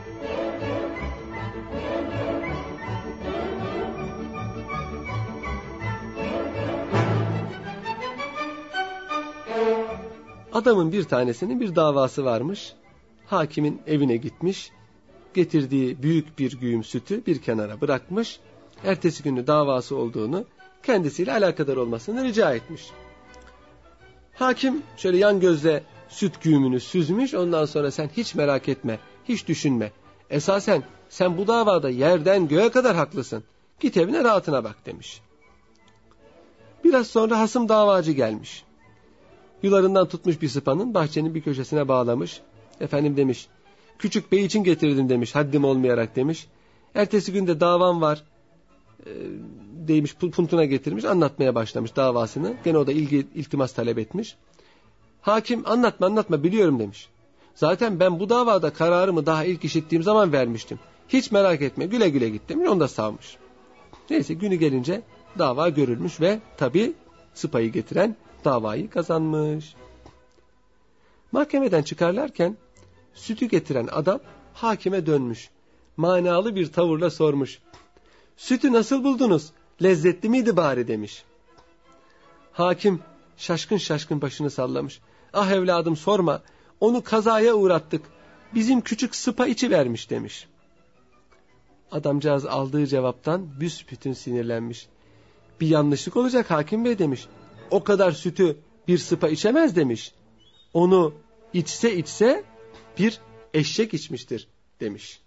S2: Adamın bir tanesinin bir davası varmış. Hakimin evine gitmiş. Getirdiği büyük bir güğüm sütü bir kenara bırakmış. Ertesi günü davası olduğunu, kendisiyle alakadar olmasını rica etmiş. Hakim şöyle yan gözle süt güğümünü süzmüş. Ondan sonra sen hiç merak etme, hiç düşünme. Esasen sen bu davada yerden göğe kadar haklısın. Git evine rahatına bak demiş. Biraz sonra hasım davacı gelmiş. Yularından tutmuş bir sıpanın bahçenin bir köşesine bağlamış. Efendim demiş, küçük bey için getirdim demiş, haddim olmayarak demiş. Ertesi günde davam var e, deymiş, puntuna getirmiş, anlatmaya başlamış davasını. Gene o da ilgi, iltimas talep etmiş. Hakim anlatma anlatma biliyorum demiş. Zaten ben bu davada kararımı daha ilk işittiğim zaman vermiştim. Hiç merak etme, güle güle git demiş, onu da savmış. Neyse günü gelince dava görülmüş ve tabi sıpayı getiren davayı kazanmış. Mahkemeden çıkarlarken sütü getiren adam hakime dönmüş. Manalı bir tavırla sormuş. Sütü nasıl buldunuz? Lezzetli miydi bari demiş. Hakim şaşkın şaşkın başını sallamış. Ah evladım sorma, onu kazaya uğrattık. Bizim küçük sıpa içi vermiş demiş. Adamcağız aldığı cevaptan büsbütün sinirlenmiş. Bir yanlışlık olacak hakim bey demiş. O kadar sütü bir sıpa içemez demiş. Onu içse içse bir eşek içmiştir demiş.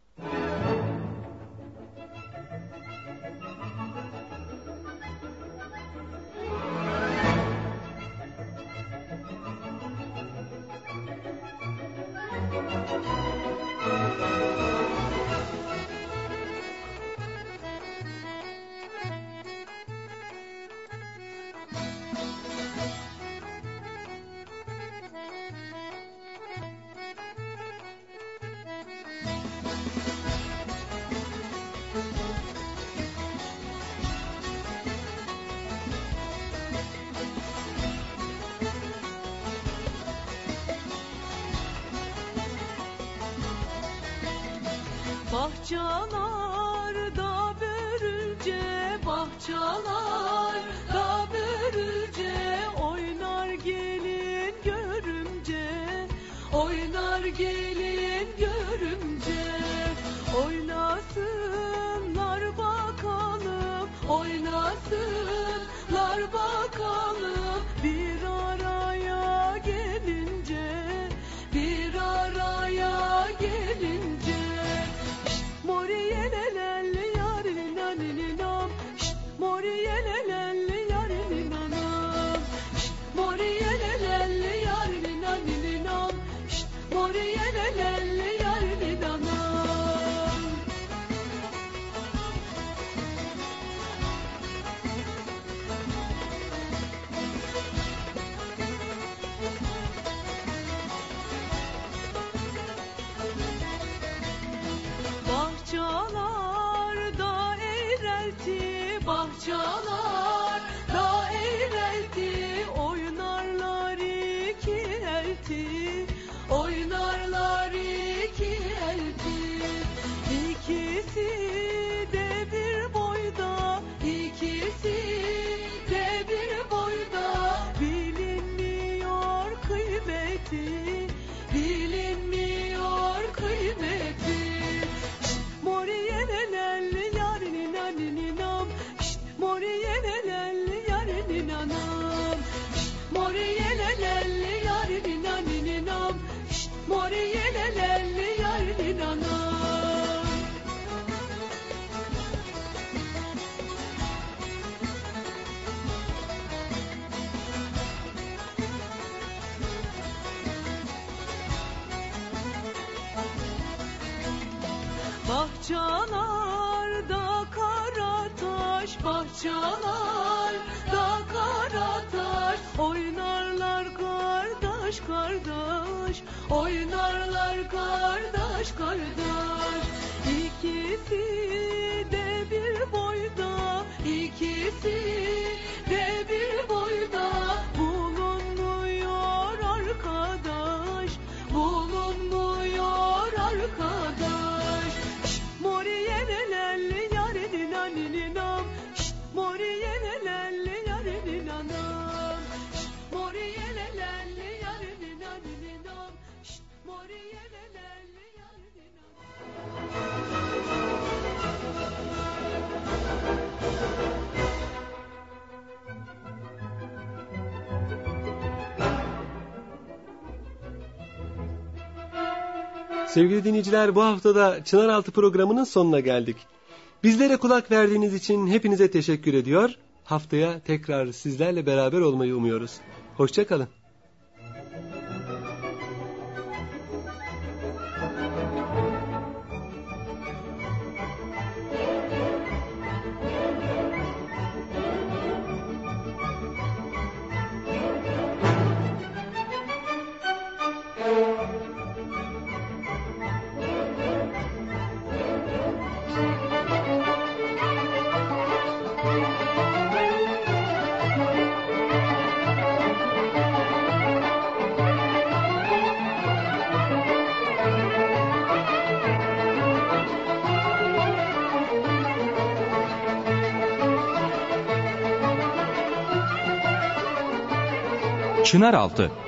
S3: Bahçalarda börülce, bahçalarda börülce, oynar gelin görümce, oynar gelin görümce, oynasınlar bakalım, oynasınlar bakalım, bir araya gelince, bir araya gelince. Moriyelelelli yarinin aninin am, şşt moriyelelelli yarinin anam, şşt moriyelelelli yarinin aninin am, şşt moriyelelelli yarinin anam. Bahçalarda eğrelti, bahçalarda eğrelti, oynarlar iki elti, oynarlar iki elti. İkisi de bir boyda, ikisi de bir boyda, bilinmiyor kıymeti, bilinmiyor kıymeti. Moriyelelelli yarinin aninin am, şşt moriyelelelli yarinin anam, şşt moriyelelelli mori yelelelli yarinin anam. Bahçalarda kara taş, bahçalarda kara taş, oynarlar kardeş kardeş, oynarlar kardeş kardeş. İkisi de bir boyda, ikisi de bir boyda, bulunmuyor arkadaş, bulunmuyor arkadaş. Şşt, mori yelelelli yarinin aninin am, şşt, mori yelelelli yarinin anam, şşt, mori yelelelli yarinin aninin am, şşt, mori yelelelli yarinin anam.
S2: Sevgili dinleyiciler, bu haftada Çınaraltı programının sonuna geldik. Bizlere kulak verdiğiniz için hepinize teşekkür ediyor. Haftaya tekrar sizlerle beraber olmayı umuyoruz. Hoşça kalın.
S4: Çınaraltı